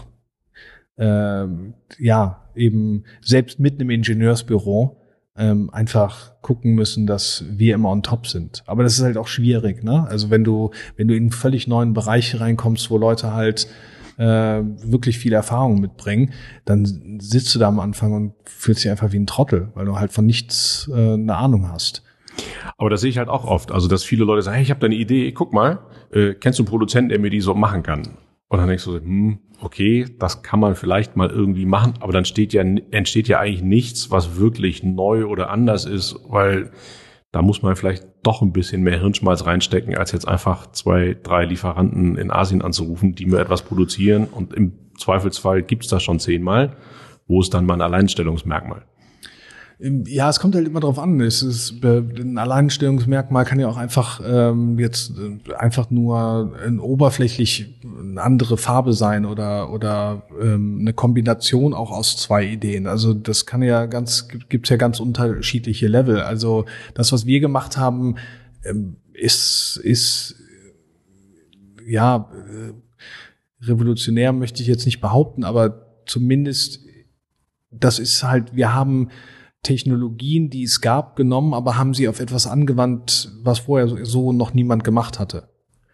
eben selbst mit einem Ingenieursbüro einfach gucken müssen, dass wir immer on top sind. Aber das ist halt auch schwierig, ne? Also wenn du in einen völlig neuen Bereich reinkommst, wo Leute halt wirklich viel Erfahrung mitbringen, dann sitzt du da am Anfang und fühlst dich einfach wie ein Trottel, weil du halt von nichts eine Ahnung hast. Aber das sehe ich halt auch oft. Also, dass viele Leute sagen, hey, ich habe da eine Idee, guck mal, kennst du einen Produzenten, der mir die so machen kann? Und dann denkst du so, okay, das kann man vielleicht mal irgendwie machen, aber dann entsteht ja eigentlich nichts, was wirklich neu oder anders ist, weil da muss man vielleicht doch ein bisschen mehr Hirnschmalz reinstecken, als jetzt einfach 2, 3 Lieferanten in Asien anzurufen, die mir etwas produzieren und im Zweifelsfall gibt's das schon 10-mal. Wo ist dann mein Alleinstellungsmerkmal? Ja, es kommt halt immer drauf an. Ein Alleinstellungsmerkmal kann ja auch einfach einfach nur oberflächlich eine andere Farbe sein oder eine Kombination auch aus 2 Ideen. Also das gibt's ja ganz unterschiedliche Level. Also das, was wir gemacht haben, ist revolutionär möchte ich jetzt nicht behaupten, aber zumindest das ist halt, wir haben Technologien, die es gab, genommen, aber haben sie auf etwas angewandt, was vorher so noch niemand gemacht hatte.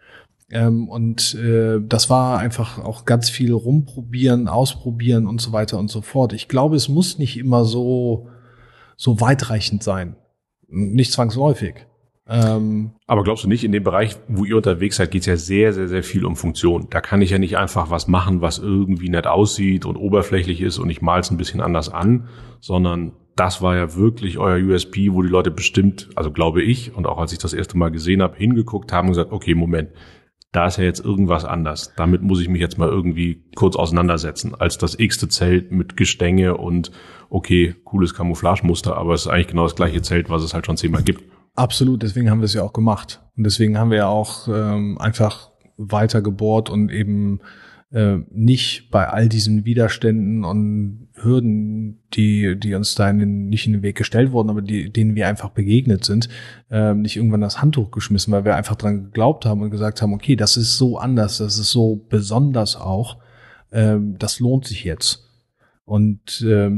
Das war einfach auch ganz viel rumprobieren, ausprobieren und so weiter und so fort. Ich glaube, es muss nicht immer so weitreichend sein. Nicht zwangsläufig. Aber glaubst du nicht, in dem Bereich, wo ihr unterwegs seid, geht es ja sehr, sehr, sehr viel um Funktion. Da kann ich ja nicht einfach was machen, was irgendwie nett aussieht und oberflächlich ist und ich mal es ein bisschen anders an, sondern das war ja wirklich euer USP, wo die Leute bestimmt, also glaube ich, und auch als ich das erste Mal gesehen habe, hingeguckt haben und gesagt, okay, Moment, da ist ja jetzt irgendwas anders. Damit muss ich mich jetzt mal irgendwie kurz auseinandersetzen, als das x-te Zelt mit Gestänge und okay, cooles Camouflagemuster, aber es ist eigentlich genau das gleiche Zelt, was es halt schon 10-mal gibt. Absolut, deswegen haben wir es ja auch gemacht. Und deswegen haben wir ja auch einfach weiter gebohrt und eben nicht bei all diesen Widerständen und Hürden, die uns da nicht in den Weg gestellt wurden, aber denen wir einfach begegnet sind, nicht irgendwann das Handtuch geschmissen, weil wir einfach dran geglaubt haben und gesagt haben, okay, das ist so anders, das ist so besonders auch, das lohnt sich jetzt. Und wir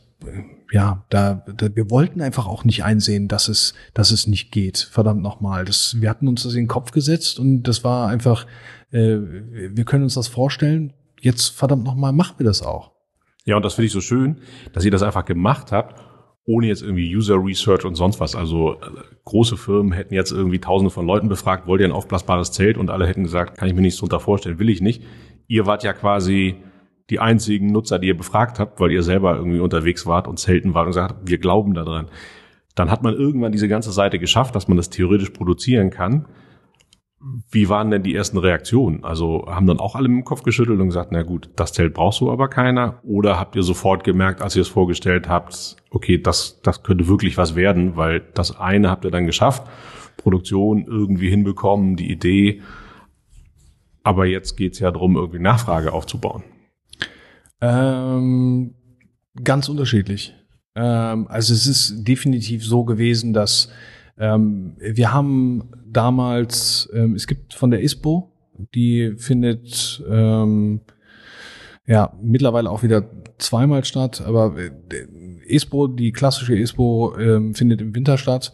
wollten einfach auch nicht einsehen, dass es nicht geht. Verdammt nochmal. Wir hatten uns das in den Kopf gesetzt und das war einfach, wir können uns das vorstellen, jetzt verdammt nochmal machen wir das auch. Ja, und das finde ich so schön, dass ihr das einfach gemacht habt, ohne jetzt irgendwie User Research und sonst was. Also große Firmen hätten jetzt irgendwie Tausende von Leuten befragt, wollt ihr ein aufblasbares Zelt? Und alle hätten gesagt, kann ich mir nichts drunter vorstellen, will ich nicht. Ihr wart ja quasi die einzigen Nutzer, die ihr befragt habt, weil ihr selber irgendwie unterwegs wart und Zelten wart und gesagt habt, wir glauben daran. Dann hat man irgendwann diese ganze Seite geschafft, dass man das theoretisch produzieren kann. Wie waren denn die ersten Reaktionen? Also haben dann auch alle mit dem Kopf geschüttelt und gesagt, na gut, das Zelt brauchst du aber keiner? Oder habt ihr sofort gemerkt, als ihr es vorgestellt habt, okay, das könnte wirklich was werden, weil das eine habt ihr dann geschafft, Produktion irgendwie hinbekommen, die Idee. Aber jetzt geht's ja darum, irgendwie Nachfrage aufzubauen. Ganz unterschiedlich. Also es ist definitiv so gewesen, dass wir haben damals, es gibt von der ISPO, die findet mittlerweile auch wieder zweimal statt, aber ISPO, die klassische ISPO, findet im Winter statt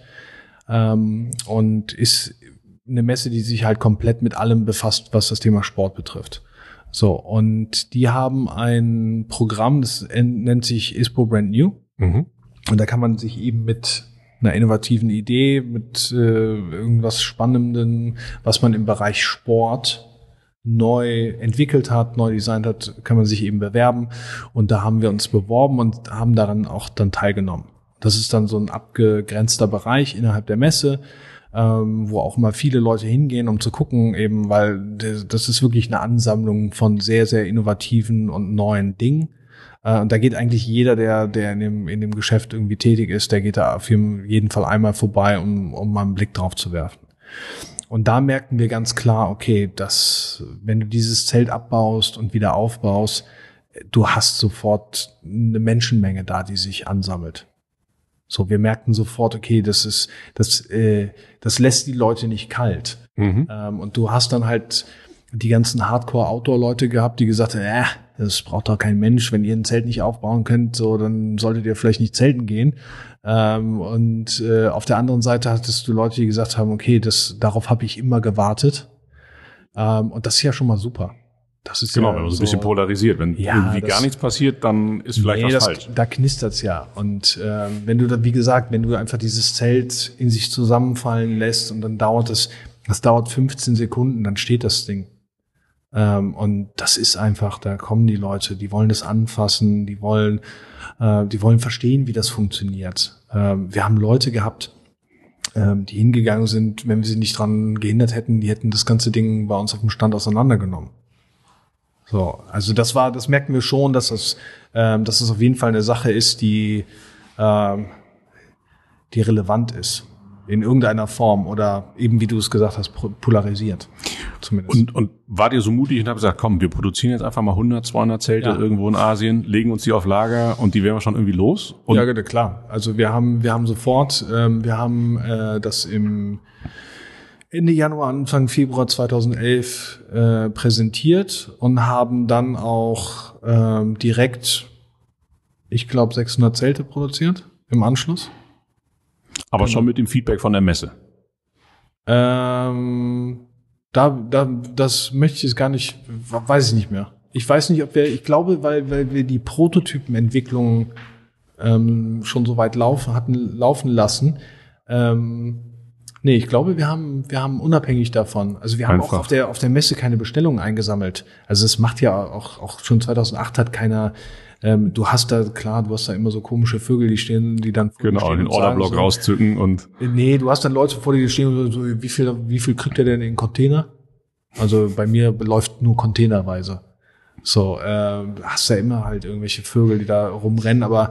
und ist eine Messe, die sich halt komplett mit allem befasst, was das Thema Sport betrifft. So, und die haben ein Programm, das nennt sich ISPO Brand New. Mhm. Und da kann man sich eben mit einer innovativen Idee, mit irgendwas Spannendem, was man im Bereich Sport neu entwickelt hat, neu designt hat, kann man sich eben bewerben. Und da haben wir uns beworben und haben daran auch dann teilgenommen. Das ist dann so ein abgegrenzter Bereich innerhalb der Messe, wo auch immer viele Leute hingehen, um zu gucken, eben, weil das ist wirklich eine Ansammlung von sehr, sehr innovativen und neuen Dingen. Und da geht eigentlich jeder, der in dem Geschäft irgendwie tätig ist, der geht da auf jeden Fall einmal vorbei, um mal einen Blick drauf zu werfen. Und da merkten wir ganz klar, okay, dass wenn du dieses Zelt abbaust und wieder aufbaust, du hast sofort eine Menschenmenge da, die sich ansammelt. So, wir merkten sofort, okay, das lässt die Leute nicht kalt. Mhm. Und du hast dann halt die ganzen Hardcore-Outdoor-Leute gehabt, die gesagt haben, das braucht doch kein Mensch, wenn ihr ein Zelt nicht aufbauen könnt, so, dann solltet ihr vielleicht nicht zelten gehen. Auf der anderen Seite hattest du Leute, die gesagt haben, okay, darauf habe ich immer gewartet. Und das ist ja schon mal super. Das ist genau, wenn man so ein bisschen polarisiert. Wenn irgendwie gar nichts passiert, dann ist vielleicht was falsch. Da knistert's ja. Und wenn du da, wie gesagt, wenn du einfach dieses Zelt in sich zusammenfallen lässt und dann das dauert 15 Sekunden, dann steht das Ding. Und das ist einfach, da kommen die Leute, die wollen das anfassen, die wollen verstehen, wie das funktioniert. Wir haben Leute gehabt, die hingegangen sind, wenn wir sie nicht dran gehindert hätten, die hätten das ganze Ding bei uns auf dem Stand auseinandergenommen. So, also das merken wir schon, dass es auf jeden Fall eine Sache ist, die relevant ist. In irgendeiner Form oder eben, wie du es gesagt hast, polarisiert. Zumindest. Und wart ihr so mutig und habt gesagt, komm, wir produzieren jetzt einfach mal 100, 200 Zelte irgendwo in Asien, legen uns die auf Lager und die werden wir schon irgendwie los? Und ja, klar. Also wir haben sofort, das im Ende Januar, Anfang Februar 2011 präsentiert und haben dann auch direkt ich glaube, 600 Zelte produziert im Anschluss. Aber schon mit dem Feedback von der Messe. Das möchte ich jetzt gar nicht, weiß ich nicht mehr. Ich weiß nicht, ich glaube, weil wir die Prototypenentwicklung schon so weit laufen lassen. Ich glaube, wir haben unabhängig davon, also wir haben auch auf der Messe keine Bestellungen eingesammelt. Also es macht ja auch schon 2008 hat keiner, du hast da immer so komische Vögel, die stehen, die dann vor genau, den Orderblock so, rauszücken und. Nee, du hast dann Leute vor dir, die stehen und so, wie viel kriegt der denn in den Container? Also bei mir läuft nur containerweise. So, hast ja immer halt irgendwelche Vögel, die da rumrennen, aber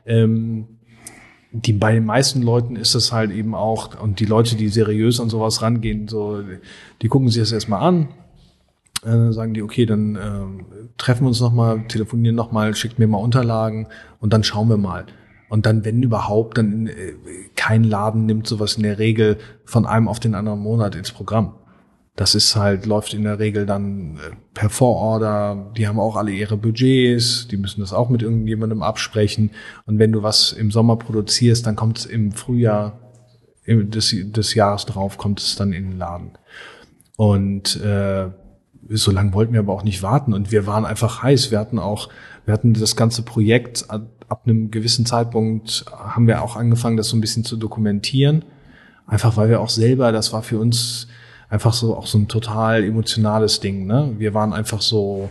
bei den meisten Leuten ist es halt eben auch, und die Leute, die seriös an sowas rangehen, so, die gucken sich das erstmal an, sagen die, okay, dann treffen wir uns nochmal, telefonieren nochmal, schickt mir mal Unterlagen und dann schauen wir mal. Und dann, wenn überhaupt, dann kein Laden nimmt sowas in der Regel von einem auf den anderen Monat ins Programm. Das ist halt, läuft in der Regel dann per Vororder. Die haben auch alle ihre Budgets. Die müssen das auch mit irgendjemandem absprechen. Und wenn du was im Sommer produzierst, dann kommt es im Frühjahr des Jahres drauf, kommt es dann in den Laden. Und so lange wollten wir aber auch nicht warten. Und wir waren einfach heiß. Wir hatten das ganze Projekt ab einem gewissen Zeitpunkt haben wir auch angefangen, das so ein bisschen zu dokumentieren. Einfach weil wir auch selber, das war für uns einfach so auch so ein total emotionales Ding, ne? Wir waren einfach so,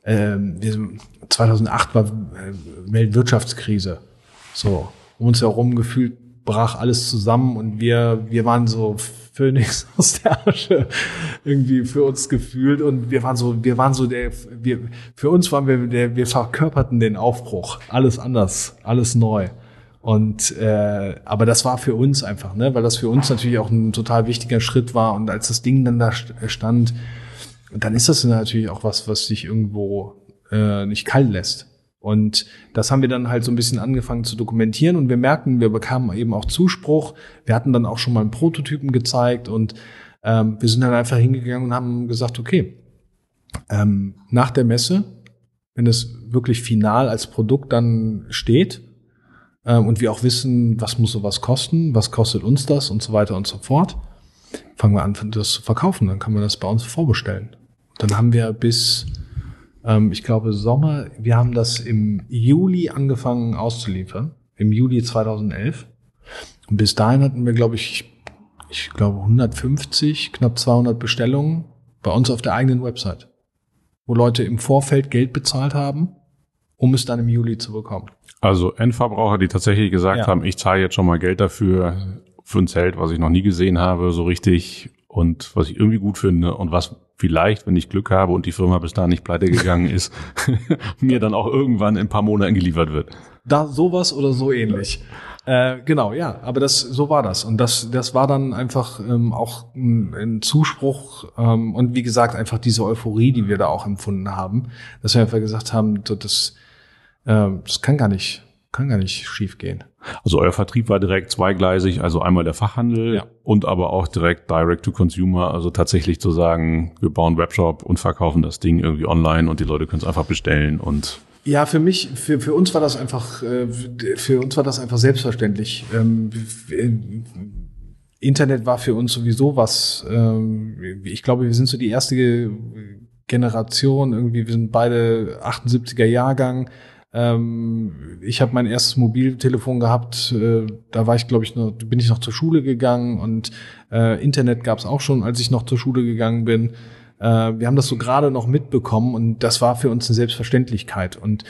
2008 war Weltwirtschaftskrise. So, um uns herum gefühlt brach alles zusammen und wir waren so Phönix aus der Asche irgendwie für uns gefühlt und wir verkörperten den Aufbruch. Alles anders, alles neu. Und aber das war für uns einfach, ne, weil das für uns natürlich auch ein total wichtiger Schritt war. Und als das Ding dann da stand, dann ist das natürlich auch was sich irgendwo nicht kalt lässt. Und das haben wir dann halt so ein bisschen angefangen zu dokumentieren und wir merkten, wir bekamen eben auch Zuspruch. Wir hatten dann auch schon mal einen Prototypen gezeigt und wir sind dann einfach hingegangen und haben gesagt, okay, nach der Messe, wenn es wirklich final als Produkt dann steht, und wir auch wissen, was muss sowas kosten, was kostet uns das und so weiter und so fort, fangen wir an, das zu verkaufen. Dann kann man das bei uns vorbestellen. Dann haben wir bis, ich glaube, Sommer, wir haben das im Juli angefangen auszuliefern, im Juli 2011. Und bis dahin hatten wir, glaube ich 150, knapp 200 Bestellungen bei uns auf der eigenen Website, wo Leute im Vorfeld Geld bezahlt haben, um es dann im Juli zu bekommen. Also Endverbraucher, die tatsächlich gesagt haben, ich zahle jetzt schon mal Geld dafür, für ein Zelt, was ich noch nie gesehen habe, so richtig und was ich irgendwie gut finde und was vielleicht, wenn ich Glück habe und die Firma bis dahin nicht pleite gegangen ist, mir dann auch irgendwann in ein paar Monaten geliefert wird. Da sowas oder so ähnlich. Genau, ja, aber so war das. Und das war dann einfach auch ein Zuspruch und wie gesagt, einfach diese Euphorie, die wir da auch empfunden haben, dass wir einfach gesagt haben, das kann gar nicht schief gehen. Also euer Vertrieb war direkt zweigleisig, also einmal der Fachhandel und aber auch direkt Direct to Consumer, also tatsächlich zu sagen, wir bauen einen Webshop und verkaufen das Ding irgendwie online und die Leute können es einfach bestellen und ja, für uns war das einfach selbstverständlich. Internet war für uns sowieso was, ich glaube, wir sind so die erste Generation, irgendwie, wir sind beide 78er Jahrgang. Ich habe mein erstes Mobiltelefon gehabt, da war ich, glaube ich, bin ich noch zur Schule gegangen und Internet gab es auch schon, als ich noch zur Schule gegangen bin. Wir haben das so gerade noch mitbekommen und das war für uns eine Selbstverständlichkeit. Und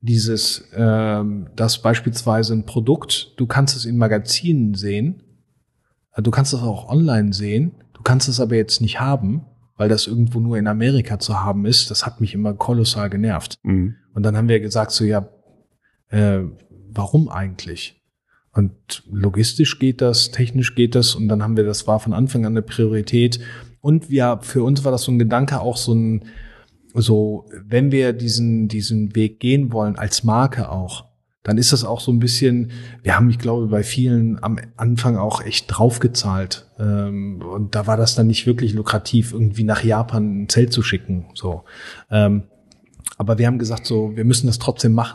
dass beispielsweise ein Produkt, du kannst es in Magazinen sehen, du kannst es auch online sehen, du kannst es aber jetzt nicht haben, weil das irgendwo nur in Amerika zu haben ist, das hat mich immer kolossal genervt. Mhm. Und dann haben wir gesagt so, ja, warum eigentlich? Und logistisch geht das, technisch geht das und dann das war von Anfang an eine Priorität. Und für uns war das so ein Gedanke, auch wenn wir diesen Weg gehen wollen, als Marke auch, dann ist das auch so ein bisschen, wir haben, ich glaube, bei vielen am Anfang auch echt draufgezahlt. Und da war das dann nicht wirklich lukrativ, irgendwie nach Japan ein Zelt zu schicken. So. Aber wir haben gesagt, so, wir müssen das trotzdem machen.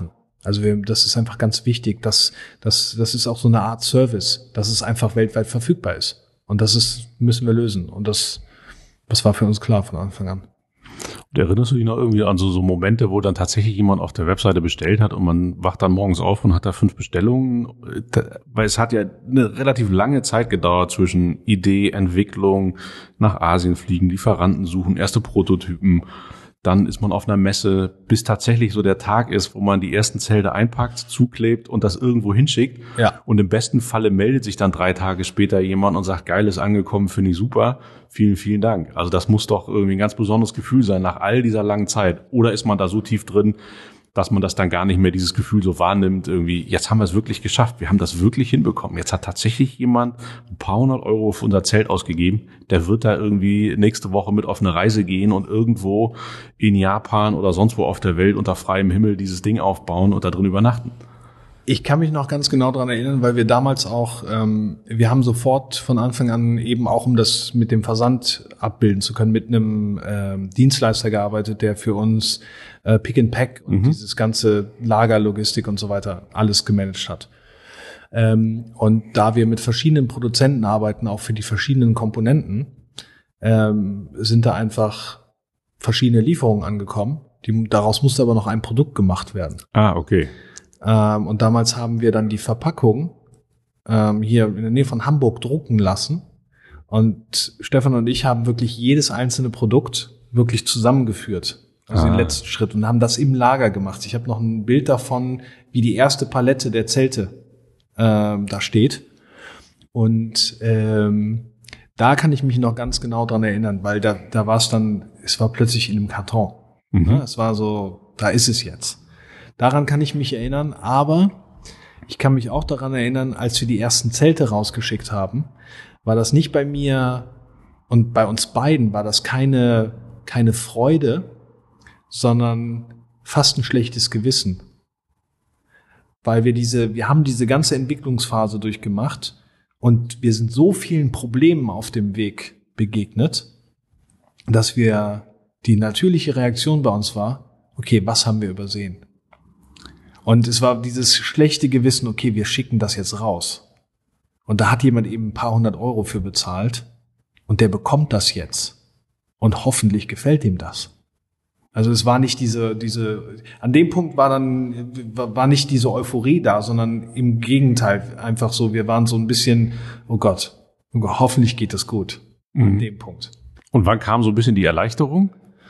Also das ist einfach ganz wichtig, das ist auch so eine Art Service, dass es einfach weltweit verfügbar ist. Und müssen wir lösen. Und das war für uns klar von Anfang an. Und erinnerst du dich noch irgendwie an so Momente, wo dann tatsächlich jemand auf der Webseite bestellt hat und man wacht dann morgens auf und hat da 5 Bestellungen? Weil es hat ja eine relativ lange Zeit gedauert zwischen Idee, Entwicklung, nach Asien fliegen, Lieferanten suchen, erste Prototypen. Dann ist man auf einer Messe, bis tatsächlich so der Tag ist, wo man die ersten Zelte einpackt, zuklebt und das irgendwo hinschickt. Ja. Und im besten Falle meldet sich dann 3 Tage später jemand und sagt, geil, ist angekommen, finde ich super. Vielen, vielen Dank. Also das muss doch irgendwie ein ganz besonderes Gefühl sein nach all dieser langen Zeit. Oder ist man da so tief drin, dass man das dann gar nicht mehr, dieses Gefühl so wahrnimmt, irgendwie, jetzt haben wir es wirklich geschafft, wir haben das wirklich hinbekommen. Jetzt hat tatsächlich jemand ein paar hundert Euro für unser Zelt ausgegeben, der wird da irgendwie nächste Woche mit auf eine Reise gehen und irgendwo in Japan oder sonst wo auf der Welt unter freiem Himmel dieses Ding aufbauen und da drin übernachten. Ich kann mich noch ganz genau daran erinnern, weil wir damals auch, wir haben sofort von Anfang an eben auch, um das mit dem Versand abbilden zu können, mit einem Dienstleister gearbeitet, der für uns Pick and Pack und dieses ganze Lagerlogistik und so weiter alles gemanagt hat. Und da wir mit verschiedenen Produzenten arbeiten, auch für die verschiedenen Komponenten, sind da einfach verschiedene Lieferungen angekommen. Daraus musste aber noch ein Produkt gemacht werden. Ah, okay. Und damals haben wir dann die Verpackung hier in der Nähe von Hamburg drucken lassen. Und Stefan und ich haben wirklich jedes einzelne Produkt wirklich zusammengeführt. Also den letzten Schritt. Und haben das im Lager gemacht. Ich habe noch ein Bild davon, wie die erste Palette der Zelte da steht. Und da kann ich mich noch ganz genau dran erinnern, weil da war es war plötzlich in einem Karton. Ne? Es war so, da ist es jetzt. Daran kann ich mich erinnern, aber ich kann mich auch daran erinnern, als wir die ersten Zelte rausgeschickt haben, war das nicht bei mir und bei uns beiden war das keine Freude, sondern fast ein schlechtes Gewissen. Weil wir haben diese ganze Entwicklungsphase durchgemacht und wir sind so vielen Problemen auf dem Weg begegnet, dass die natürliche Reaktion bei uns war, okay, was haben wir übersehen? Und es war dieses schlechte Gewissen, okay, wir schicken das jetzt raus. Und da hat jemand eben ein paar hundert Euro für bezahlt und der bekommt das jetzt. Und hoffentlich gefällt ihm das. Also es war nicht an dem Punkt war nicht diese Euphorie da, sondern im Gegenteil einfach so, wir waren so ein bisschen, oh Gott, hoffentlich geht es gut. An dem Punkt. Und wann kam so ein bisschen die Erleichterung?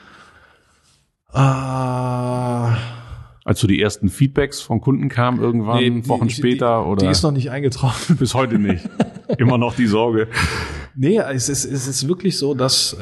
Als so die ersten Feedbacks von Kunden kamen irgendwann, Wochen später? Oder? Die ist noch nicht eingetroffen. Bis heute nicht. Immer noch die Sorge. Nee, es ist wirklich so, dass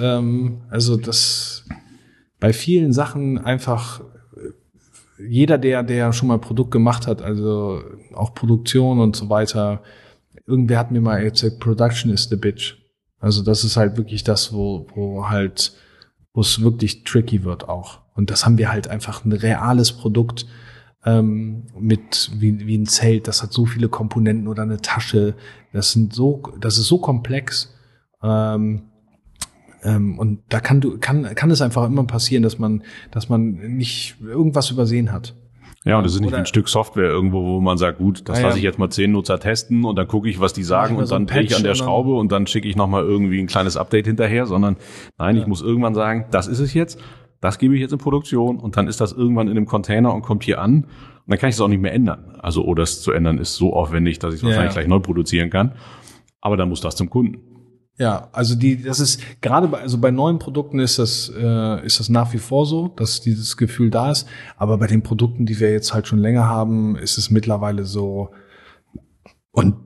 bei vielen Sachen einfach jeder, der schon mal Produkt gemacht hat, also auch Produktion und so weiter, irgendwer hat mir mal erzählt, Production is the bitch. Also das ist halt wirklich das, wo es wirklich tricky wird auch. Und das haben wir halt einfach ein reales Produkt mit wie ein Zelt. Das hat so viele Komponenten oder eine Tasche. Das ist so komplex. Und da kann es einfach immer passieren, dass man nicht irgendwas übersehen hat. Ja, und das ist nicht wie ein Stück Software irgendwo, wo man sagt, gut, das lasse ich jetzt mal 10 Nutzer testen und dann gucke ich, was die sagen und dann drehe ich an der Schraube und dann schicke ich nochmal irgendwie ein kleines Update hinterher, sondern nein, ich muss irgendwann sagen, das ist es jetzt, das gebe ich jetzt in Produktion und dann ist das irgendwann in einem Container und kommt hier an und dann kann ich es auch nicht mehr ändern. Also, oder es zu ändern ist so aufwendig, dass ich es wahrscheinlich gleich neu produzieren kann, aber dann muss das zum Kunden. Ja, also das ist gerade bei neuen Produkten ist das nach wie vor so, dass dieses Gefühl da ist. Aber bei den Produkten, die wir jetzt halt schon länger haben, ist es mittlerweile so. Und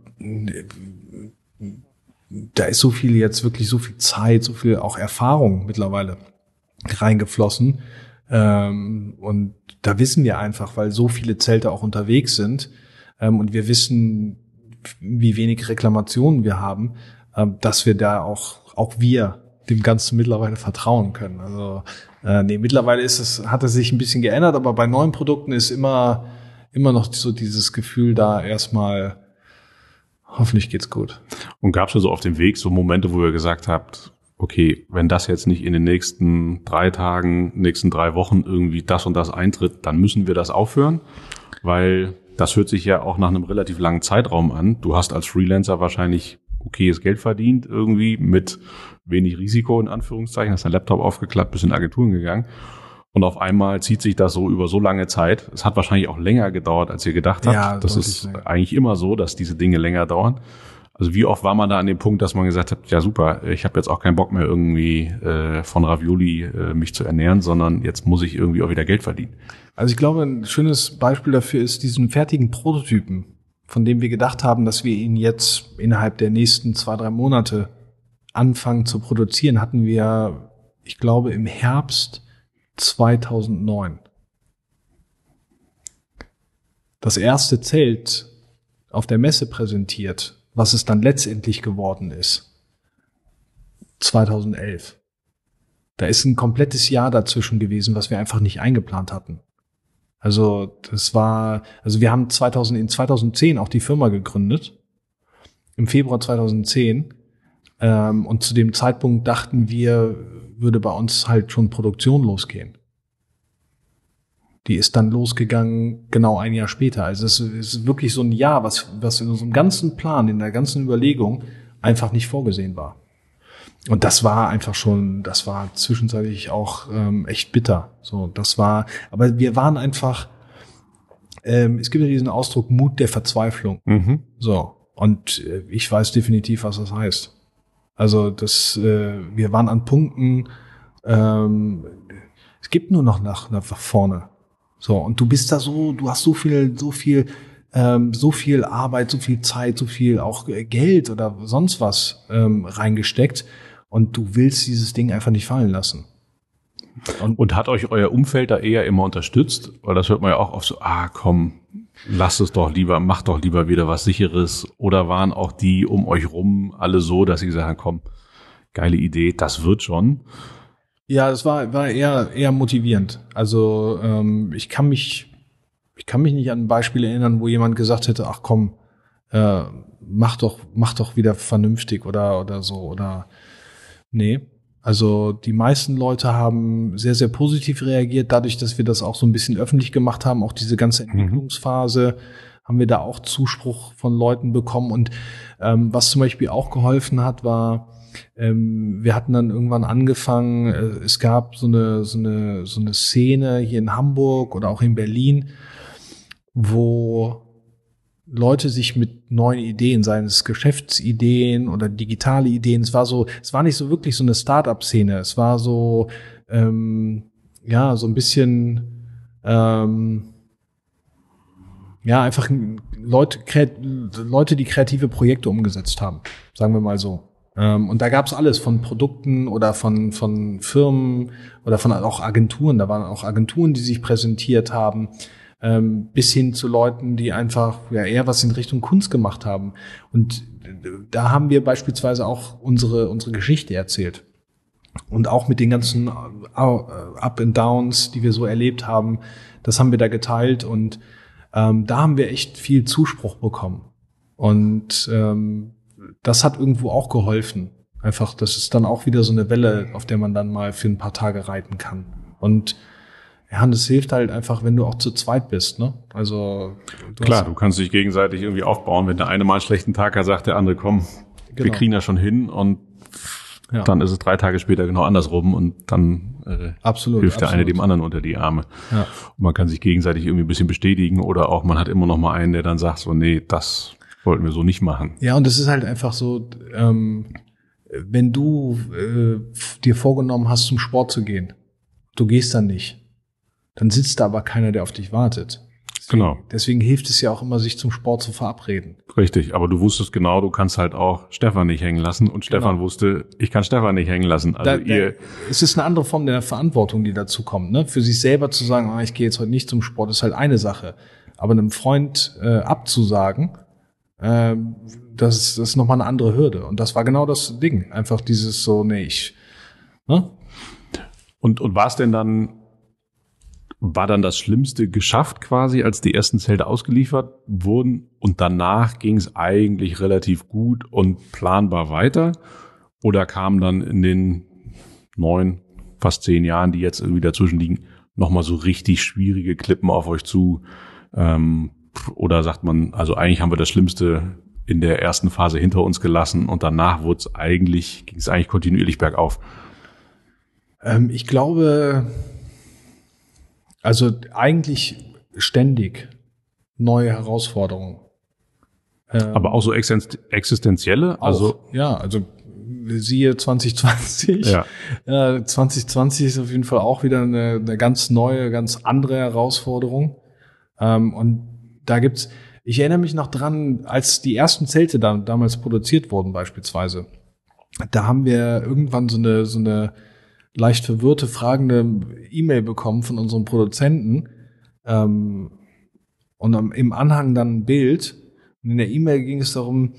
da ist so viel jetzt wirklich so viel Zeit, so viel auch Erfahrung mittlerweile reingeflossen. Und da wissen wir einfach, weil so viele Zelte auch unterwegs sind und wir wissen, wie wenig Reklamationen wir haben, dass wir da auch wir dem Ganzen mittlerweile vertrauen können. Also mittlerweile hat es sich ein bisschen geändert, aber bei neuen Produkten ist immer noch so dieses Gefühl da erstmal, hoffentlich geht's gut. Und gab es also auf dem Weg so Momente, wo ihr gesagt habt, okay, wenn das jetzt nicht in den nächsten 3 Tagen, nächsten 3 Wochen irgendwie das und das eintritt, dann müssen wir das aufhören? Weil das hört sich ja auch nach einem relativ langen Zeitraum an. Du hast als Freelancer wahrscheinlich okayes Geld verdient, irgendwie mit wenig Risiko, in Anführungszeichen, hast dein Laptop aufgeklappt, bist in Agenturen gegangen. Und auf einmal zieht sich das so über so lange Zeit. Es hat wahrscheinlich auch länger gedauert, als ihr gedacht habt. Ja, das ist länger. eigentlich immer so, dass diese Dinge länger dauern. Also wie oft war man da an dem Punkt, dass man gesagt hat, ja super, ich habe jetzt auch keinen Bock mehr irgendwie von Ravioli mich zu ernähren, sondern jetzt muss ich irgendwie auch wieder Geld verdienen. Also ich glaube, ein schönes Beispiel dafür ist diesen fertigen Prototypen, von dem wir gedacht haben, dass wir ihn jetzt innerhalb der nächsten 2-3 Monate anfangen zu produzieren, hatten wir, ich glaube, im Herbst 2009. Das erste Zelt auf der Messe präsentiert, was es dann letztendlich geworden ist, 2011. Da ist ein komplettes Jahr dazwischen gewesen, was wir einfach nicht eingeplant hatten. Also wir haben 2010 auch die Firma gegründet, im Februar 2010. Und zu dem Zeitpunkt dachten wir, würde bei uns halt schon Produktion losgehen. Die ist dann losgegangen genau ein Jahr später. Also es ist wirklich so ein Jahr, was in unserem ganzen Plan, in der ganzen Überlegung einfach nicht vorgesehen war. Und das war zwischenzeitlich auch echt bitter. Aber wir waren einfach, es gibt ja diesen Ausdruck Mut der Verzweiflung. Mhm. So. Und ich weiß definitiv, was das heißt. Also wir waren an Punkten, es gibt nur noch nach vorne. So, und du hast so viel Arbeit, so viel Zeit, so viel auch Geld oder sonst was reingesteckt und du willst dieses Ding einfach nicht fallen lassen. Und hat euch euer Umfeld da eher immer unterstützt? Weil das hört man ja auch oft so, komm, lasst es doch lieber, mach doch lieber wieder was Sicheres. Oder waren auch die um euch rum alle so, dass sie gesagt haben, komm, geile Idee, das wird schon? Ja, das war eher motivierend. Also ich kann mich nicht an ein Beispiel erinnern, wo jemand gesagt hätte, ach komm, mach doch wieder vernünftig oder so oder nee. Also die meisten Leute haben sehr, sehr positiv reagiert, dadurch, dass wir das auch so ein bisschen öffentlich gemacht haben, auch diese ganze Entwicklungsphase, haben wir da auch Zuspruch von Leuten bekommen. Und was zum Beispiel auch geholfen hat, war, wir hatten dann irgendwann angefangen, es gab so eine Szene hier in Hamburg oder auch in Berlin, wo Leute sich mit neuen Ideen, seien es Geschäftsideen oder digitale Ideen, es war nicht so wirklich so eine Start-up-Szene, es war so, so ein bisschen, einfach Leute, die kreative Projekte umgesetzt haben, sagen wir mal so. Und da gab's alles von Produkten oder von Firmen oder von auch Agenturen, da waren auch Agenturen, die sich präsentiert haben, bis hin zu Leuten, die einfach eher was in Richtung Kunst gemacht haben. Und da haben wir beispielsweise auch unsere Geschichte erzählt. Und auch mit den ganzen Up and Downs, die wir so erlebt haben, das haben wir da geteilt. Und da haben wir echt viel Zuspruch bekommen. Und das hat irgendwo auch geholfen. Einfach, das ist dann auch wieder so eine Welle, auf der man dann mal für ein paar Tage reiten kann. Und ja, und es hilft halt einfach, wenn du auch zu zweit bist, ne? Also du kannst dich gegenseitig irgendwie aufbauen. Wenn der eine mal einen schlechten Tag hat, sagt der andere, komm, wir kriegen das schon hin und dann ist es 3 Tage später genau andersrum und dann hilft der eine dem anderen unter die Arme. Ja. Und man kann sich gegenseitig irgendwie ein bisschen bestätigen oder auch man hat immer noch mal einen, der dann sagt so, nee, das wollten wir so nicht machen. Ja, und es ist halt einfach so, wenn du dir vorgenommen hast, zum Sport zu gehen, du gehst dann nicht, dann sitzt da aber keiner, der auf dich wartet. Deswegen hilft es ja auch immer, sich zum Sport zu verabreden. Richtig, aber du wusstest genau, du kannst halt auch Stefan nicht hängen lassen und Stefan wusste, ich kann Stefan nicht hängen lassen. Also es ist eine andere Form der Verantwortung, die dazu kommt, ne? Für sich selber zu sagen, ich gehe jetzt heute nicht zum Sport, ist halt eine Sache. Aber einem Freund abzusagen, das ist nochmal eine andere Hürde. Und das war genau das Ding. Einfach dieses so, ne? Und war dann das Schlimmste geschafft quasi, als die ersten Zelte ausgeliefert wurden und danach ging es eigentlich relativ gut und planbar weiter? Oder kamen dann in den 9, fast 10 Jahren, die jetzt irgendwie dazwischen liegen, nochmal so richtig schwierige Klippen auf euch zu, Oder sagt man, also eigentlich haben wir das Schlimmste in der ersten Phase hinter uns gelassen und danach ging es eigentlich kontinuierlich bergauf? Ich glaube, also eigentlich ständig neue Herausforderungen. Aber auch so existenzielle? Also siehe 2020. Ja. 2020 ist auf jeden Fall auch wieder eine ganz neue, ganz andere Herausforderung. Und da ich erinnere mich noch dran, als die ersten Zelte damals produziert wurden beispielsweise. Da haben wir irgendwann so eine leicht verwirrte, fragende E-Mail bekommen von unserem Produzenten. Und im Anhang dann ein Bild. Und in der E-Mail ging es darum,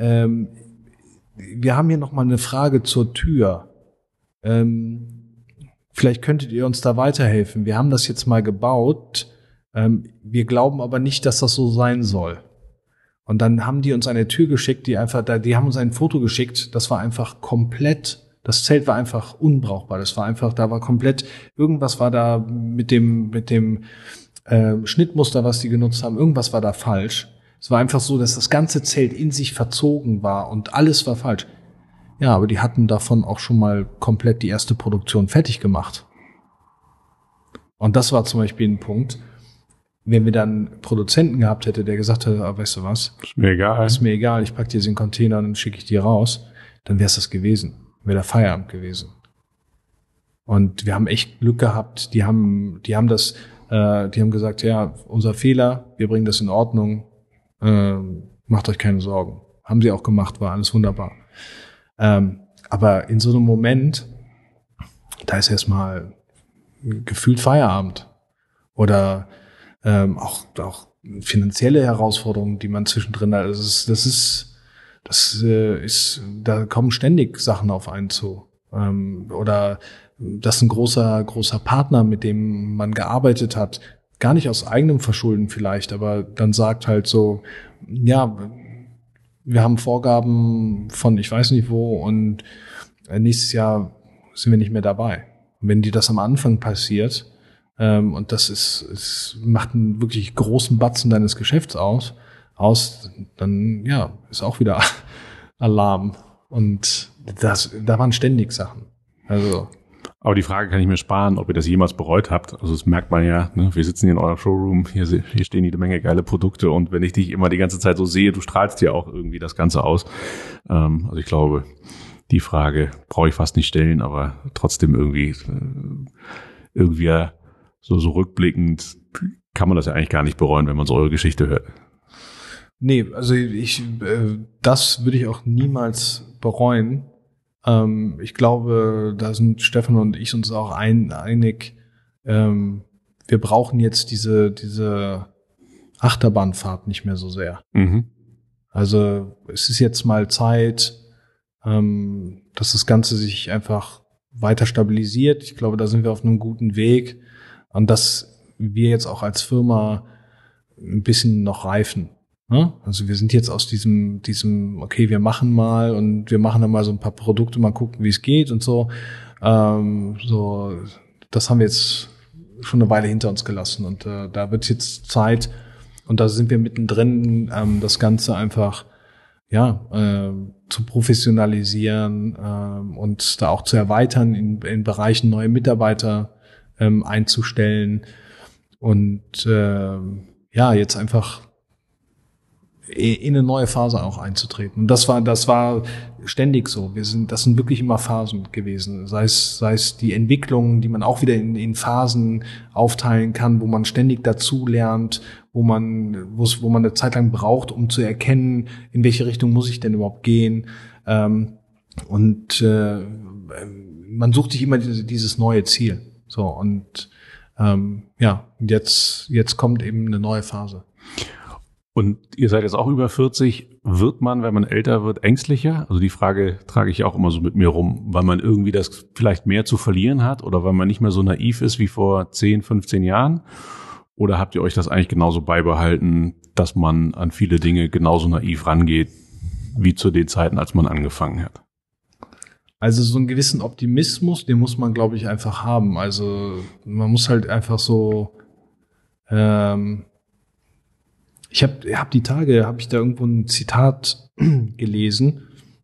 wir haben hier noch mal eine Frage zur Tür. Vielleicht könntet ihr uns da weiterhelfen. Wir haben das jetzt mal gebaut. Wir glauben aber nicht, dass das so sein soll. Und dann haben die uns eine Tür geschickt, die haben uns ein Foto geschickt. Das war einfach komplett, das Zelt war einfach unbrauchbar. Das war einfach, da war komplett, irgendwas war da mit dem Schnittmuster, was die genutzt haben, irgendwas war da falsch. Es war einfach so, dass das ganze Zelt in sich verzogen war und alles war falsch. Ja, aber die hatten davon auch schon mal komplett die erste Produktion fertig gemacht. Und das war zum Beispiel ein Punkt, wenn wir dann einen Produzenten gehabt hätte, der gesagt hätte, weißt du was? Ist mir egal, ich pack dir den Container und dann schicke ich dir raus, dann wäre es das gewesen. Wäre der Feierabend gewesen. Und wir haben echt Glück gehabt, die haben gesagt, ja, unser Fehler, wir bringen das in Ordnung, macht euch keine Sorgen. Haben sie auch gemacht, war alles wunderbar. Aber in so einem Moment, da ist erstmal gefühlt Feierabend. Oder auch finanzielle Herausforderungen, die man zwischendrin hat. Da kommen ständig Sachen auf einen zu. Oder dass ein großer Partner, mit dem man gearbeitet hat, gar nicht aus eigenem Verschulden vielleicht, aber dann sagt halt so, ja, wir haben Vorgaben von ich weiß nicht wo und nächstes Jahr sind wir nicht mehr dabei. Und wenn dir das am Anfang passiert, und es macht einen wirklich großen Batzen deines Geschäfts aus, dann, ja, ist auch wieder Alarm. Und da waren ständig Sachen. Also. Aber die Frage kann ich mir sparen, ob ihr das jemals bereut habt. Also das merkt man ja, ne? Wir sitzen hier in eurem Showroom, hier stehen jede Menge geile Produkte und wenn ich dich immer die ganze Zeit so sehe, du strahlst ja auch irgendwie das Ganze aus. Also ich glaube, die Frage brauche ich fast nicht stellen, aber trotzdem irgendwie so rückblickend kann man das ja eigentlich gar nicht bereuen, wenn man so eure Geschichte hört. Nee, also das würde ich auch niemals bereuen. Ich glaube, da sind Stefan und ich uns auch einig. Wir brauchen jetzt diese Achterbahnfahrt nicht mehr so sehr. Mhm. Also es ist jetzt mal Zeit, dass das Ganze sich einfach weiter stabilisiert. Ich glaube, da sind wir auf einem guten Weg und dass wir jetzt auch als Firma ein bisschen noch reifen. Also wir sind jetzt aus diesem, okay, wir machen mal und wir machen dann mal so ein paar Produkte, mal gucken, wie es geht und so. So, das haben wir jetzt schon eine Weile hinter uns gelassen und da wird jetzt Zeit und da sind wir mittendrin, das Ganze einfach zu professionalisieren und da auch zu erweitern, in Bereichen neue Mitarbeiter einzustellen und jetzt einfach in eine neue Phase auch einzutreten. Und das war ständig so. Das sind wirklich immer Phasen gewesen. Sei es die Entwicklung, die man auch wieder in Phasen aufteilen kann, wo man ständig dazu lernt, wo man eine Zeit lang braucht, um zu erkennen, in welche Richtung muss ich denn überhaupt gehen. Und man sucht sich immer dieses neue Ziel. So, und jetzt kommt eben eine neue Phase. Und ihr seid jetzt auch über 40. Wird man, wenn man älter wird, ängstlicher? Also die Frage trage ich auch immer so mit mir rum, weil man irgendwie das vielleicht mehr zu verlieren hat oder weil man nicht mehr so naiv ist wie vor 10, 15 Jahren? Oder habt ihr euch das eigentlich genauso beibehalten, dass man an viele Dinge genauso naiv rangeht, wie zu den Zeiten, als man angefangen hat? Also so einen gewissen Optimismus, den muss man, glaube ich, einfach haben. Also man muss halt einfach so Ich hab die Tage, habe ich da irgendwo ein Zitat gelesen,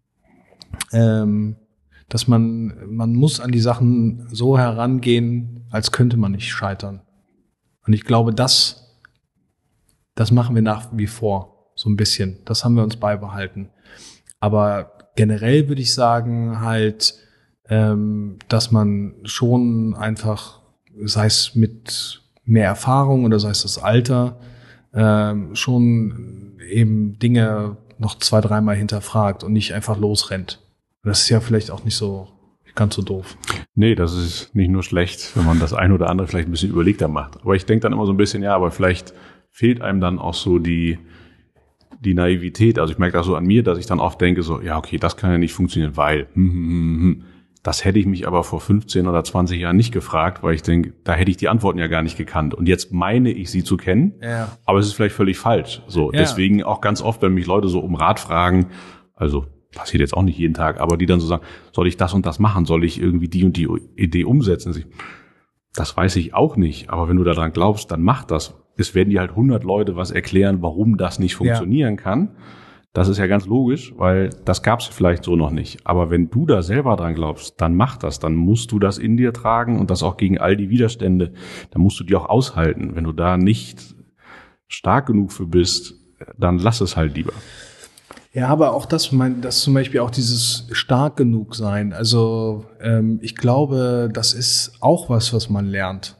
dass man muss an die Sachen so herangehen, als könnte man nicht scheitern. Und ich glaube, das machen wir nach wie vor so ein bisschen. Das haben wir uns beibehalten. Aber generell würde ich sagen halt, dass man schon einfach, sei es mit mehr Erfahrung oder sei es das Alter, schon eben Dinge noch 2-3 Mal hinterfragt und nicht einfach losrennt. Das ist ja vielleicht auch nicht so ganz so doof. Nee, das ist nicht nur schlecht, wenn man das ein oder andere vielleicht ein bisschen überlegter macht. Aber ich denke dann immer so ein bisschen, ja, aber vielleicht fehlt einem dann auch so die Naivität. Also ich merke das so an mir, dass ich dann oft denke so, ja, okay, das kann ja nicht funktionieren, weil das hätte ich mich aber vor 15 oder 20 Jahren nicht gefragt, weil ich denke, da hätte ich die Antworten ja gar nicht gekannt. Und jetzt meine ich, sie zu kennen, ja. Aber es ist vielleicht völlig falsch. So, ja. Deswegen auch ganz oft, wenn mich Leute so um Rat fragen, also passiert jetzt auch nicht jeden Tag, aber die dann so sagen, soll ich das und das machen? Soll ich irgendwie die und die Idee umsetzen? Das weiß ich auch nicht, aber wenn du daran glaubst, dann mach das. Es werden dir halt 100 Leute was erklären, warum das nicht funktionieren kann. Das ist ja ganz logisch, weil das gab es vielleicht so noch nicht. Aber wenn du da selber dran glaubst, dann mach das. Dann musst du das in dir tragen und das auch gegen all die Widerstände. Dann musst du die auch aushalten. Wenn du da nicht stark genug für bist, dann lass es halt lieber. Ja, aber auch das zum Beispiel auch dieses stark genug sein. Also ich glaube, das ist auch was man lernt.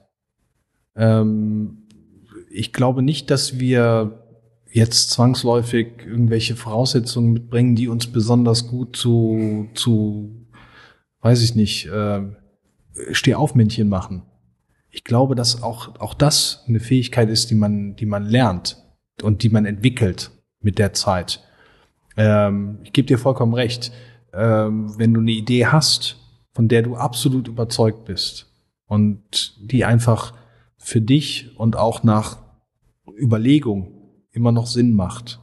Ich glaube nicht, dass wir jetzt zwangsläufig irgendwelche Voraussetzungen mitbringen, die uns besonders gut zu weiß ich nicht, Stehaufmännchen machen. Ich glaube, dass auch das eine Fähigkeit ist, die man lernt und die man entwickelt mit der Zeit. Ich gebe dir vollkommen recht. Wenn du eine Idee hast, von der du absolut überzeugt bist und die einfach für dich und auch nach Überlegung immer noch Sinn macht,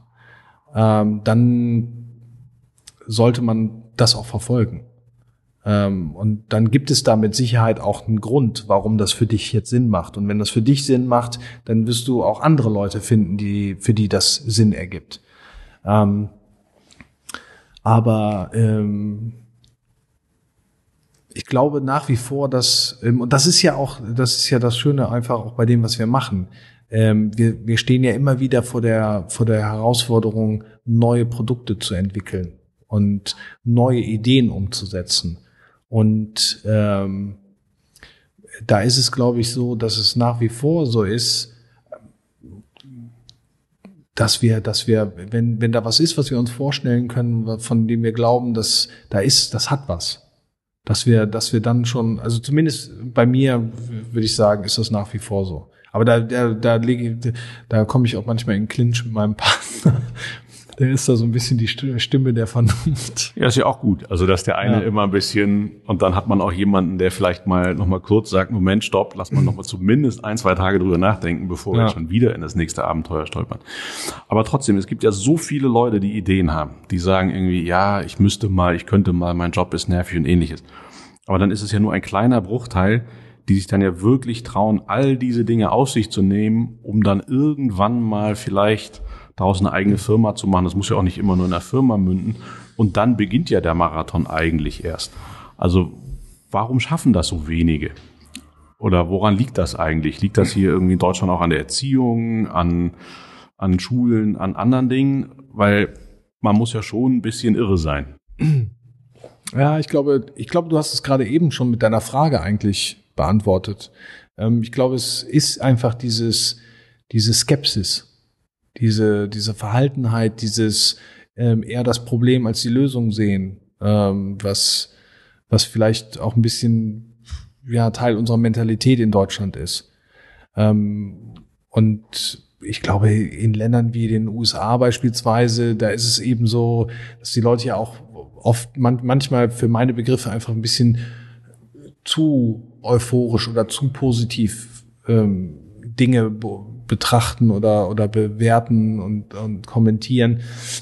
dann sollte man das auch verfolgen. Und dann gibt es da mit Sicherheit auch einen Grund, warum das für dich jetzt Sinn macht. Und wenn das für dich Sinn macht, dann wirst du auch andere Leute finden, für die das Sinn ergibt. Aber ich glaube nach wie vor, dass, und das ist ja das Schöne einfach auch bei dem, was wir machen. Wir stehen ja immer wieder vor der Herausforderung, neue Produkte zu entwickeln und neue Ideen umzusetzen. Und da ist es, glaube ich, so, dass es nach wie vor so ist, dass wir, wenn da was ist, was wir uns vorstellen können, von dem wir glauben, das hat was. Dass wir dann schon, also zumindest bei mir würde ich sagen, ist das nach wie vor so. Aber da komme ich auch manchmal in Clinch mit meinem Partner. Der ist da so ein bisschen die Stimme der Vernunft. Ja, ist ja auch gut. Also, dass der eine immer ein bisschen, und dann hat man auch jemanden, der vielleicht noch mal kurz sagt, Moment, stopp, lass mal noch mal zumindest 1-2 Tage drüber nachdenken, bevor wir schon wieder in das nächste Abenteuer stolpern. Aber trotzdem, es gibt ja so viele Leute, die Ideen haben, die sagen irgendwie, ja, ich könnte mal, mein Job ist nervig und ähnliches. Aber dann ist es ja nur ein kleiner Bruchteil, die sich dann ja wirklich trauen, all diese Dinge auf sich zu nehmen, um dann irgendwann mal vielleicht daraus eine eigene Firma zu machen. Das muss ja auch nicht immer nur in einer Firma münden. Und dann beginnt ja der Marathon eigentlich erst. Also warum schaffen das so wenige? Oder woran liegt das eigentlich? Liegt das hier irgendwie in Deutschland auch an der Erziehung, an Schulen, an anderen Dingen? Weil man muss ja schon ein bisschen irre sein. Ja, ich glaube, du hast es gerade eben schon mit deiner Frage eigentlich beantwortet. Ich glaube, es ist einfach diese Skepsis, diese Verhaltenheit, dieses eher das Problem als die Lösung sehen, was vielleicht auch ein bisschen Teil unserer Mentalität in Deutschland ist. Und ich glaube, in Ländern wie den USA beispielsweise, da ist es eben so, dass die Leute ja auch oft manchmal für meine Begriffe einfach ein bisschen zu euphorisch oder zu positiv Dinge betrachten oder bewerten und kommentieren.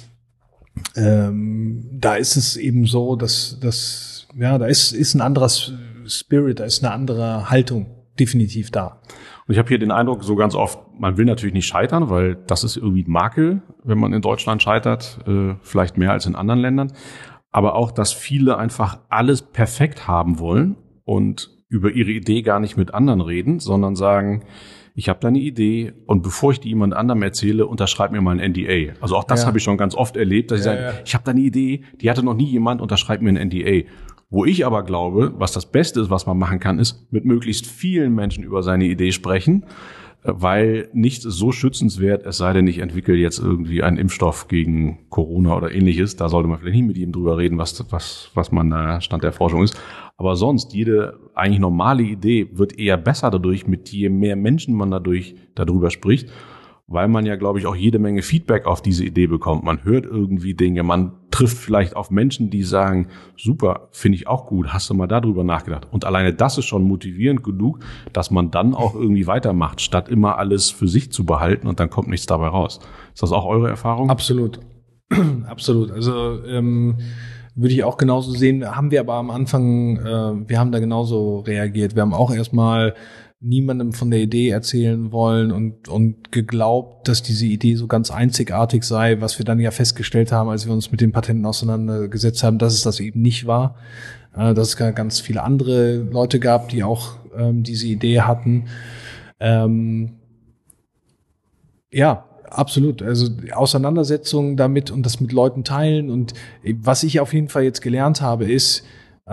Da ist es eben so, dass da ist ein anderer Spirit, da ist eine andere Haltung definitiv da. Und ich habe hier den Eindruck, so ganz oft, man will natürlich nicht scheitern, weil das ist irgendwie ein Makel, wenn man in Deutschland scheitert, vielleicht mehr als in anderen Ländern. Aber auch, dass viele einfach alles perfekt haben wollen und über ihre Idee gar nicht mit anderen reden, sondern sagen, ich habe da eine Idee und bevor ich die jemand anderem erzähle, unterschreib mir mal ein NDA. Also auch das habe ich schon ganz oft erlebt, dass ich sage, ich habe da eine Idee, die hatte noch nie jemand, unterschreib mir ein NDA. Wo ich aber glaube, was das Beste ist, was man machen kann, ist mit möglichst vielen Menschen über seine Idee sprechen, weil nichts ist so schützenswert, es sei denn, ich entwickle jetzt irgendwie einen Impfstoff gegen Corona oder ähnliches. Da sollte man vielleicht nicht mit jedem drüber reden, was man da Stand der Forschung ist. Aber sonst, jede eigentlich normale Idee wird eher besser dadurch, mit je mehr Menschen man darüber spricht, weil man ja, glaube ich, auch jede Menge Feedback auf diese Idee bekommt. Man hört irgendwie Dinge, man trifft vielleicht auf Menschen, die sagen, super, finde ich auch gut, hast du mal darüber nachgedacht? Und alleine das ist schon motivierend genug, dass man dann auch irgendwie weitermacht, statt immer alles für sich zu behalten und dann kommt nichts dabei raus. Ist das auch eure Erfahrung? Absolut. Absolut. Also würde ich auch genauso sehen, haben wir aber am Anfang, wir haben da genauso reagiert. Wir haben auch erstmal niemandem von der Idee erzählen wollen und geglaubt, dass diese Idee so ganz einzigartig sei, was wir dann ja festgestellt haben, als wir uns mit den Patenten auseinandergesetzt haben, dass es das eben nicht war, dass es ganz viele andere Leute gab, die auch diese Idee hatten. Ja, absolut. Also die Auseinandersetzung damit und das mit Leuten teilen und was ich auf jeden Fall jetzt gelernt habe, ist,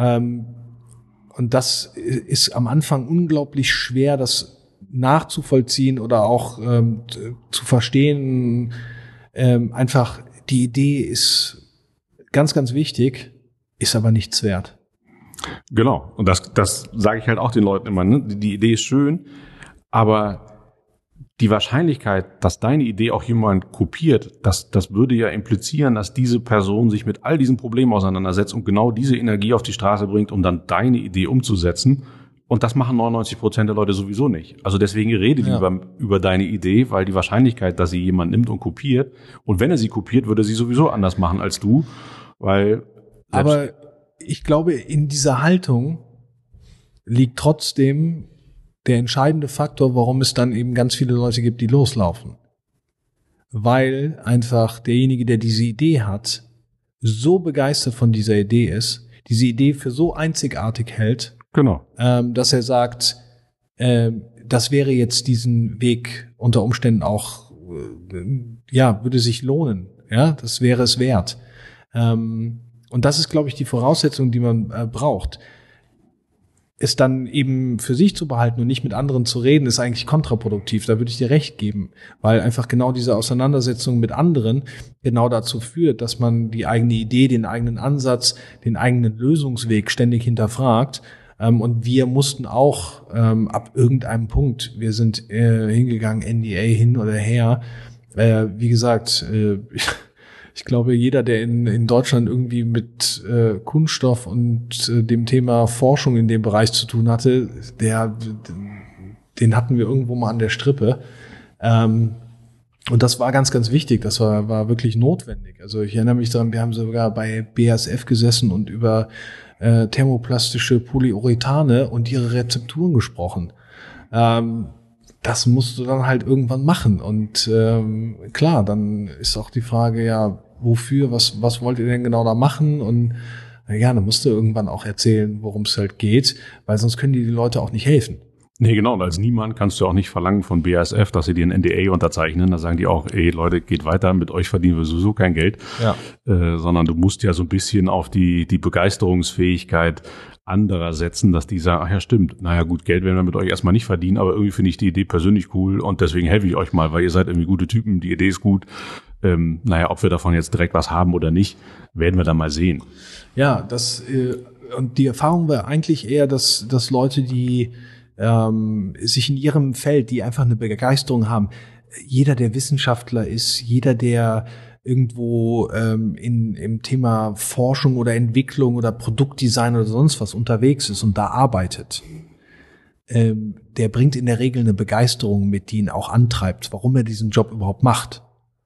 und das ist am Anfang unglaublich schwer, das nachzuvollziehen oder auch zu verstehen. Einfach die Idee ist ganz, ganz wichtig, ist aber nichts wert. Genau. Und das sage ich halt auch den Leuten immer. Ne? Die Idee ist schön, aber die Wahrscheinlichkeit, dass deine Idee auch jemand kopiert, das würde ja implizieren, dass diese Person sich mit all diesen Problemen auseinandersetzt und genau diese Energie auf die Straße bringt, um dann deine Idee umzusetzen. Und das machen 99% der Leute sowieso nicht. Also deswegen rede lieber über deine Idee, weil die Wahrscheinlichkeit, dass sie jemand nimmt und kopiert, und wenn er sie kopiert, würde er sie sowieso anders machen als du, weil... Aber ich glaube, in dieser Haltung liegt trotzdem der entscheidende Faktor, warum es dann eben ganz viele Leute gibt, die loslaufen. Weil einfach derjenige, der diese Idee hat, so begeistert von dieser Idee ist, diese Idee für so einzigartig hält, genau, dass er sagt, das wäre jetzt diesen Weg unter Umständen auch, würde sich lohnen. Ja, das wäre es wert. Und das ist, glaube ich, die Voraussetzung, die man braucht. Es dann eben für sich zu behalten und nicht mit anderen zu reden, ist eigentlich kontraproduktiv. Da würde ich dir recht geben, weil einfach genau diese Auseinandersetzung mit anderen genau dazu führt, dass man die eigene Idee, den eigenen Ansatz, den eigenen Lösungsweg ständig hinterfragt. Und wir mussten auch ab irgendeinem Punkt, wir sind hingegangen, NDA hin oder her. Wie gesagt, ich glaube, jeder, der in Deutschland irgendwie mit Kunststoff und dem Thema Forschung in dem Bereich zu tun hatte, den hatten wir irgendwo mal an der Strippe. Und das war ganz, ganz wichtig. Das war wirklich notwendig. Also ich erinnere mich daran, wir haben sogar bei BASF gesessen und über thermoplastische Polyurethane und ihre Rezepturen gesprochen. Das musst du dann halt irgendwann machen. Und klar, dann ist auch die Frage, ja, wofür, was wollt ihr denn genau da machen? Und ja, dann musst du irgendwann auch erzählen, worum es halt geht, weil sonst können die Leute auch nicht helfen. Nee, genau. Und als Niemand kannst du auch nicht verlangen von BASF, dass sie dir ein NDA unterzeichnen. Da sagen die auch, ey Leute, geht weiter, mit euch verdienen wir sowieso kein Geld. Ja. Sondern du musst ja so ein bisschen auf die Begeisterungsfähigkeit anderer setzen, dass die sagen, ach ja, stimmt, naja gut, Geld werden wir mit euch erstmal nicht verdienen, aber irgendwie finde ich die Idee persönlich cool und deswegen helfe ich euch mal, weil ihr seid irgendwie gute Typen, die Idee ist gut. Ob wir davon jetzt direkt was haben oder nicht, werden wir dann mal sehen. Ja, und die Erfahrung war eigentlich eher, dass Leute, die sich in ihrem Feld, die einfach eine Begeisterung haben, jeder, der Wissenschaftler ist, jeder, der irgendwo im Thema Forschung oder Entwicklung oder Produktdesign oder sonst was unterwegs ist und da arbeitet, der bringt in der Regel eine Begeisterung mit, die ihn auch antreibt, warum er diesen Job überhaupt macht.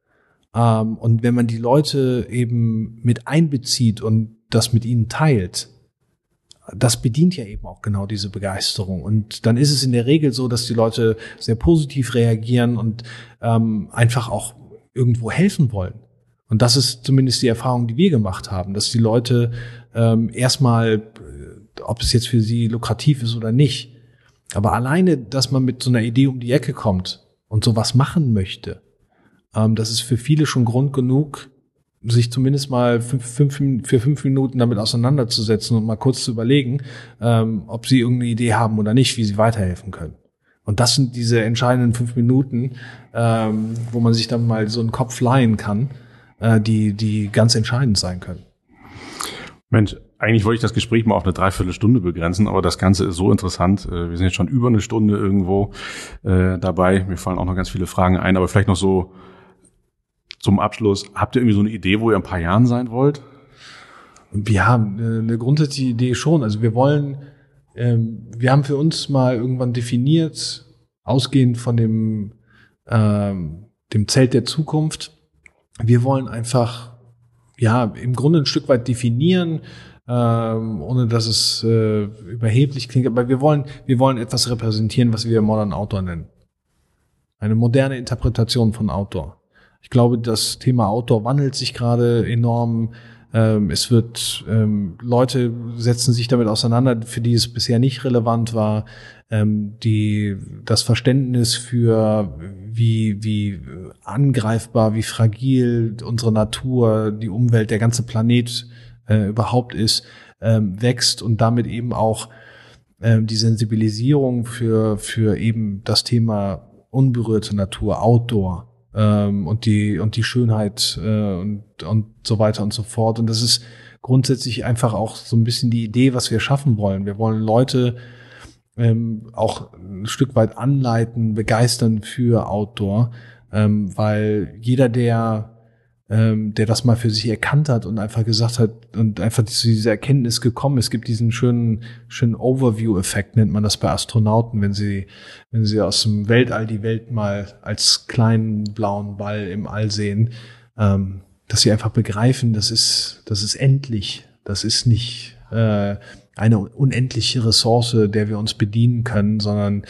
Und wenn man die Leute eben mit einbezieht und das mit ihnen teilt, das bedient ja eben auch genau diese Begeisterung. Und dann ist es in der Regel so, dass die Leute sehr positiv reagieren und einfach auch irgendwo helfen wollen. Und das ist zumindest die Erfahrung, die wir gemacht haben, dass die Leute erstmal, ob es jetzt für sie lukrativ ist oder nicht, aber alleine, dass man mit so einer Idee um die Ecke kommt und sowas machen möchte, das ist für viele schon Grund genug, sich zumindest mal für 5 Minuten damit auseinanderzusetzen und mal kurz zu überlegen, ob sie irgendeine Idee haben oder nicht, wie sie weiterhelfen können. Und das sind diese entscheidenden 5 Minuten, wo man sich dann mal so einen Kopf leihen kann, die ganz entscheidend sein können. Mensch, eigentlich wollte ich das Gespräch mal auf eine Dreiviertelstunde begrenzen, aber das Ganze ist so interessant. Wir sind jetzt schon über eine Stunde irgendwo dabei. Mir fallen auch noch ganz viele Fragen ein, aber vielleicht noch so zum Abschluss. Habt ihr irgendwie so eine Idee, wo ihr in ein paar Jahren sein wollt? Wir haben eine grundsätzliche Idee schon. Also wir haben für uns mal irgendwann definiert, ausgehend von dem Zelt der Zukunft. Wir wollen einfach, im Grunde ein Stück weit definieren, ohne dass es überheblich klingt, aber wir wollen etwas repräsentieren, was wir Modern Outdoor nennen. Eine moderne Interpretation von Outdoor. Ich glaube, das Thema Outdoor wandelt sich gerade enorm. Leute setzen sich damit auseinander, für die es bisher nicht relevant war. Das Verständnis für wie angreifbar, wie fragil unsere Natur, die Umwelt, der ganze Planet überhaupt ist, wächst und damit eben auch die Sensibilisierung für eben das Thema unberührte Natur, Outdoor, und die Schönheit und so weiter und so fort. Und das ist grundsätzlich einfach auch so ein bisschen die Idee, was wir schaffen wollen. Wir wollen Leute auch ein Stück weit anleiten, begeistern für Outdoor, weil jeder, der das mal für sich erkannt hat und einfach gesagt hat und einfach zu dieser Erkenntnis gekommen ist, gibt diesen schönen Overview-Effekt, nennt man das bei Astronauten, wenn sie aus dem Weltall die Welt mal als kleinen blauen Ball im All sehen, dass sie einfach begreifen, das ist endlich, das ist nicht eine unendliche Ressource, der wir uns bedienen können, sondern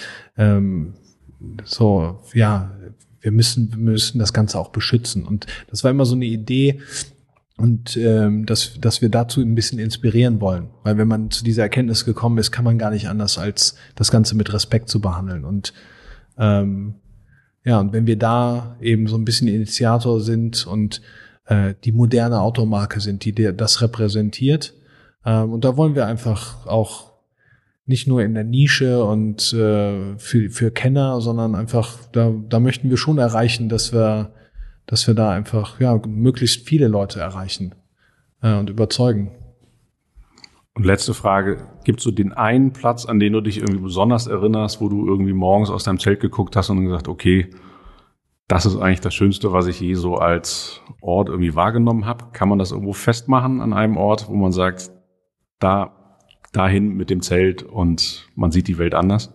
wir müssen das Ganze auch beschützen. Und das war immer so eine Idee, und dass wir dazu ein bisschen inspirieren wollen. Weil wenn man zu dieser Erkenntnis gekommen ist, kann man gar nicht anders, als das Ganze mit Respekt zu behandeln. Und und wenn wir da eben so ein bisschen Initiator sind und die moderne Automarke sind, die das repräsentiert, und da wollen wir einfach auch nicht nur in der Nische und für Kenner, sondern einfach, da möchten wir schon erreichen, dass wir da einfach möglichst viele Leute erreichen und überzeugen. Und letzte Frage, gibt es so den einen Platz, an den du dich irgendwie besonders erinnerst, wo du irgendwie morgens aus deinem Zelt geguckt hast und gesagt, okay, das ist eigentlich das Schönste, was ich je so als Ort irgendwie wahrgenommen habe? Kann man das irgendwo festmachen an einem Ort, wo man sagt, dahin mit dem Zelt und man sieht die Welt anders?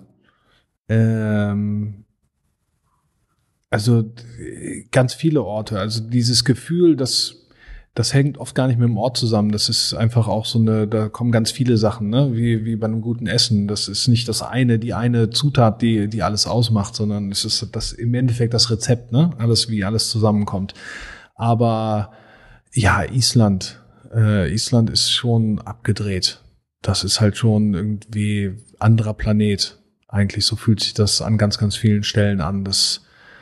Also ganz viele Orte. Also dieses Gefühl, das hängt oft gar nicht mit dem Ort zusammen. Das ist einfach auch da kommen ganz viele Sachen, ne? Wie bei einem guten Essen. Das ist nicht die eine Zutat, die alles ausmacht, sondern es ist im Endeffekt das Rezept, ne? Wie alles zusammenkommt. Aber Island ist schon abgedreht. Das ist halt schon irgendwie anderer Planet. Eigentlich so fühlt sich das an ganz, ganz vielen Stellen an. Das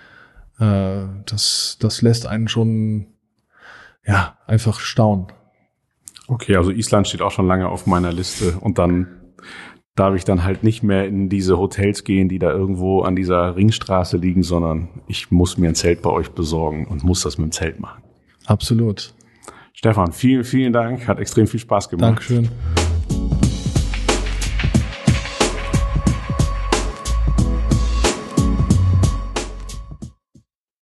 lässt einen schon einfach staunen. Okay, also Island steht auch schon lange auf meiner Liste und dann darf ich dann halt nicht mehr in diese Hotels gehen, die da irgendwo an dieser Ringstraße liegen, sondern ich muss mir ein Zelt bei euch besorgen und muss das mit dem Zelt machen. Absolut. Stefan, vielen, vielen Dank. Hat extrem viel Spaß gemacht. Dankeschön.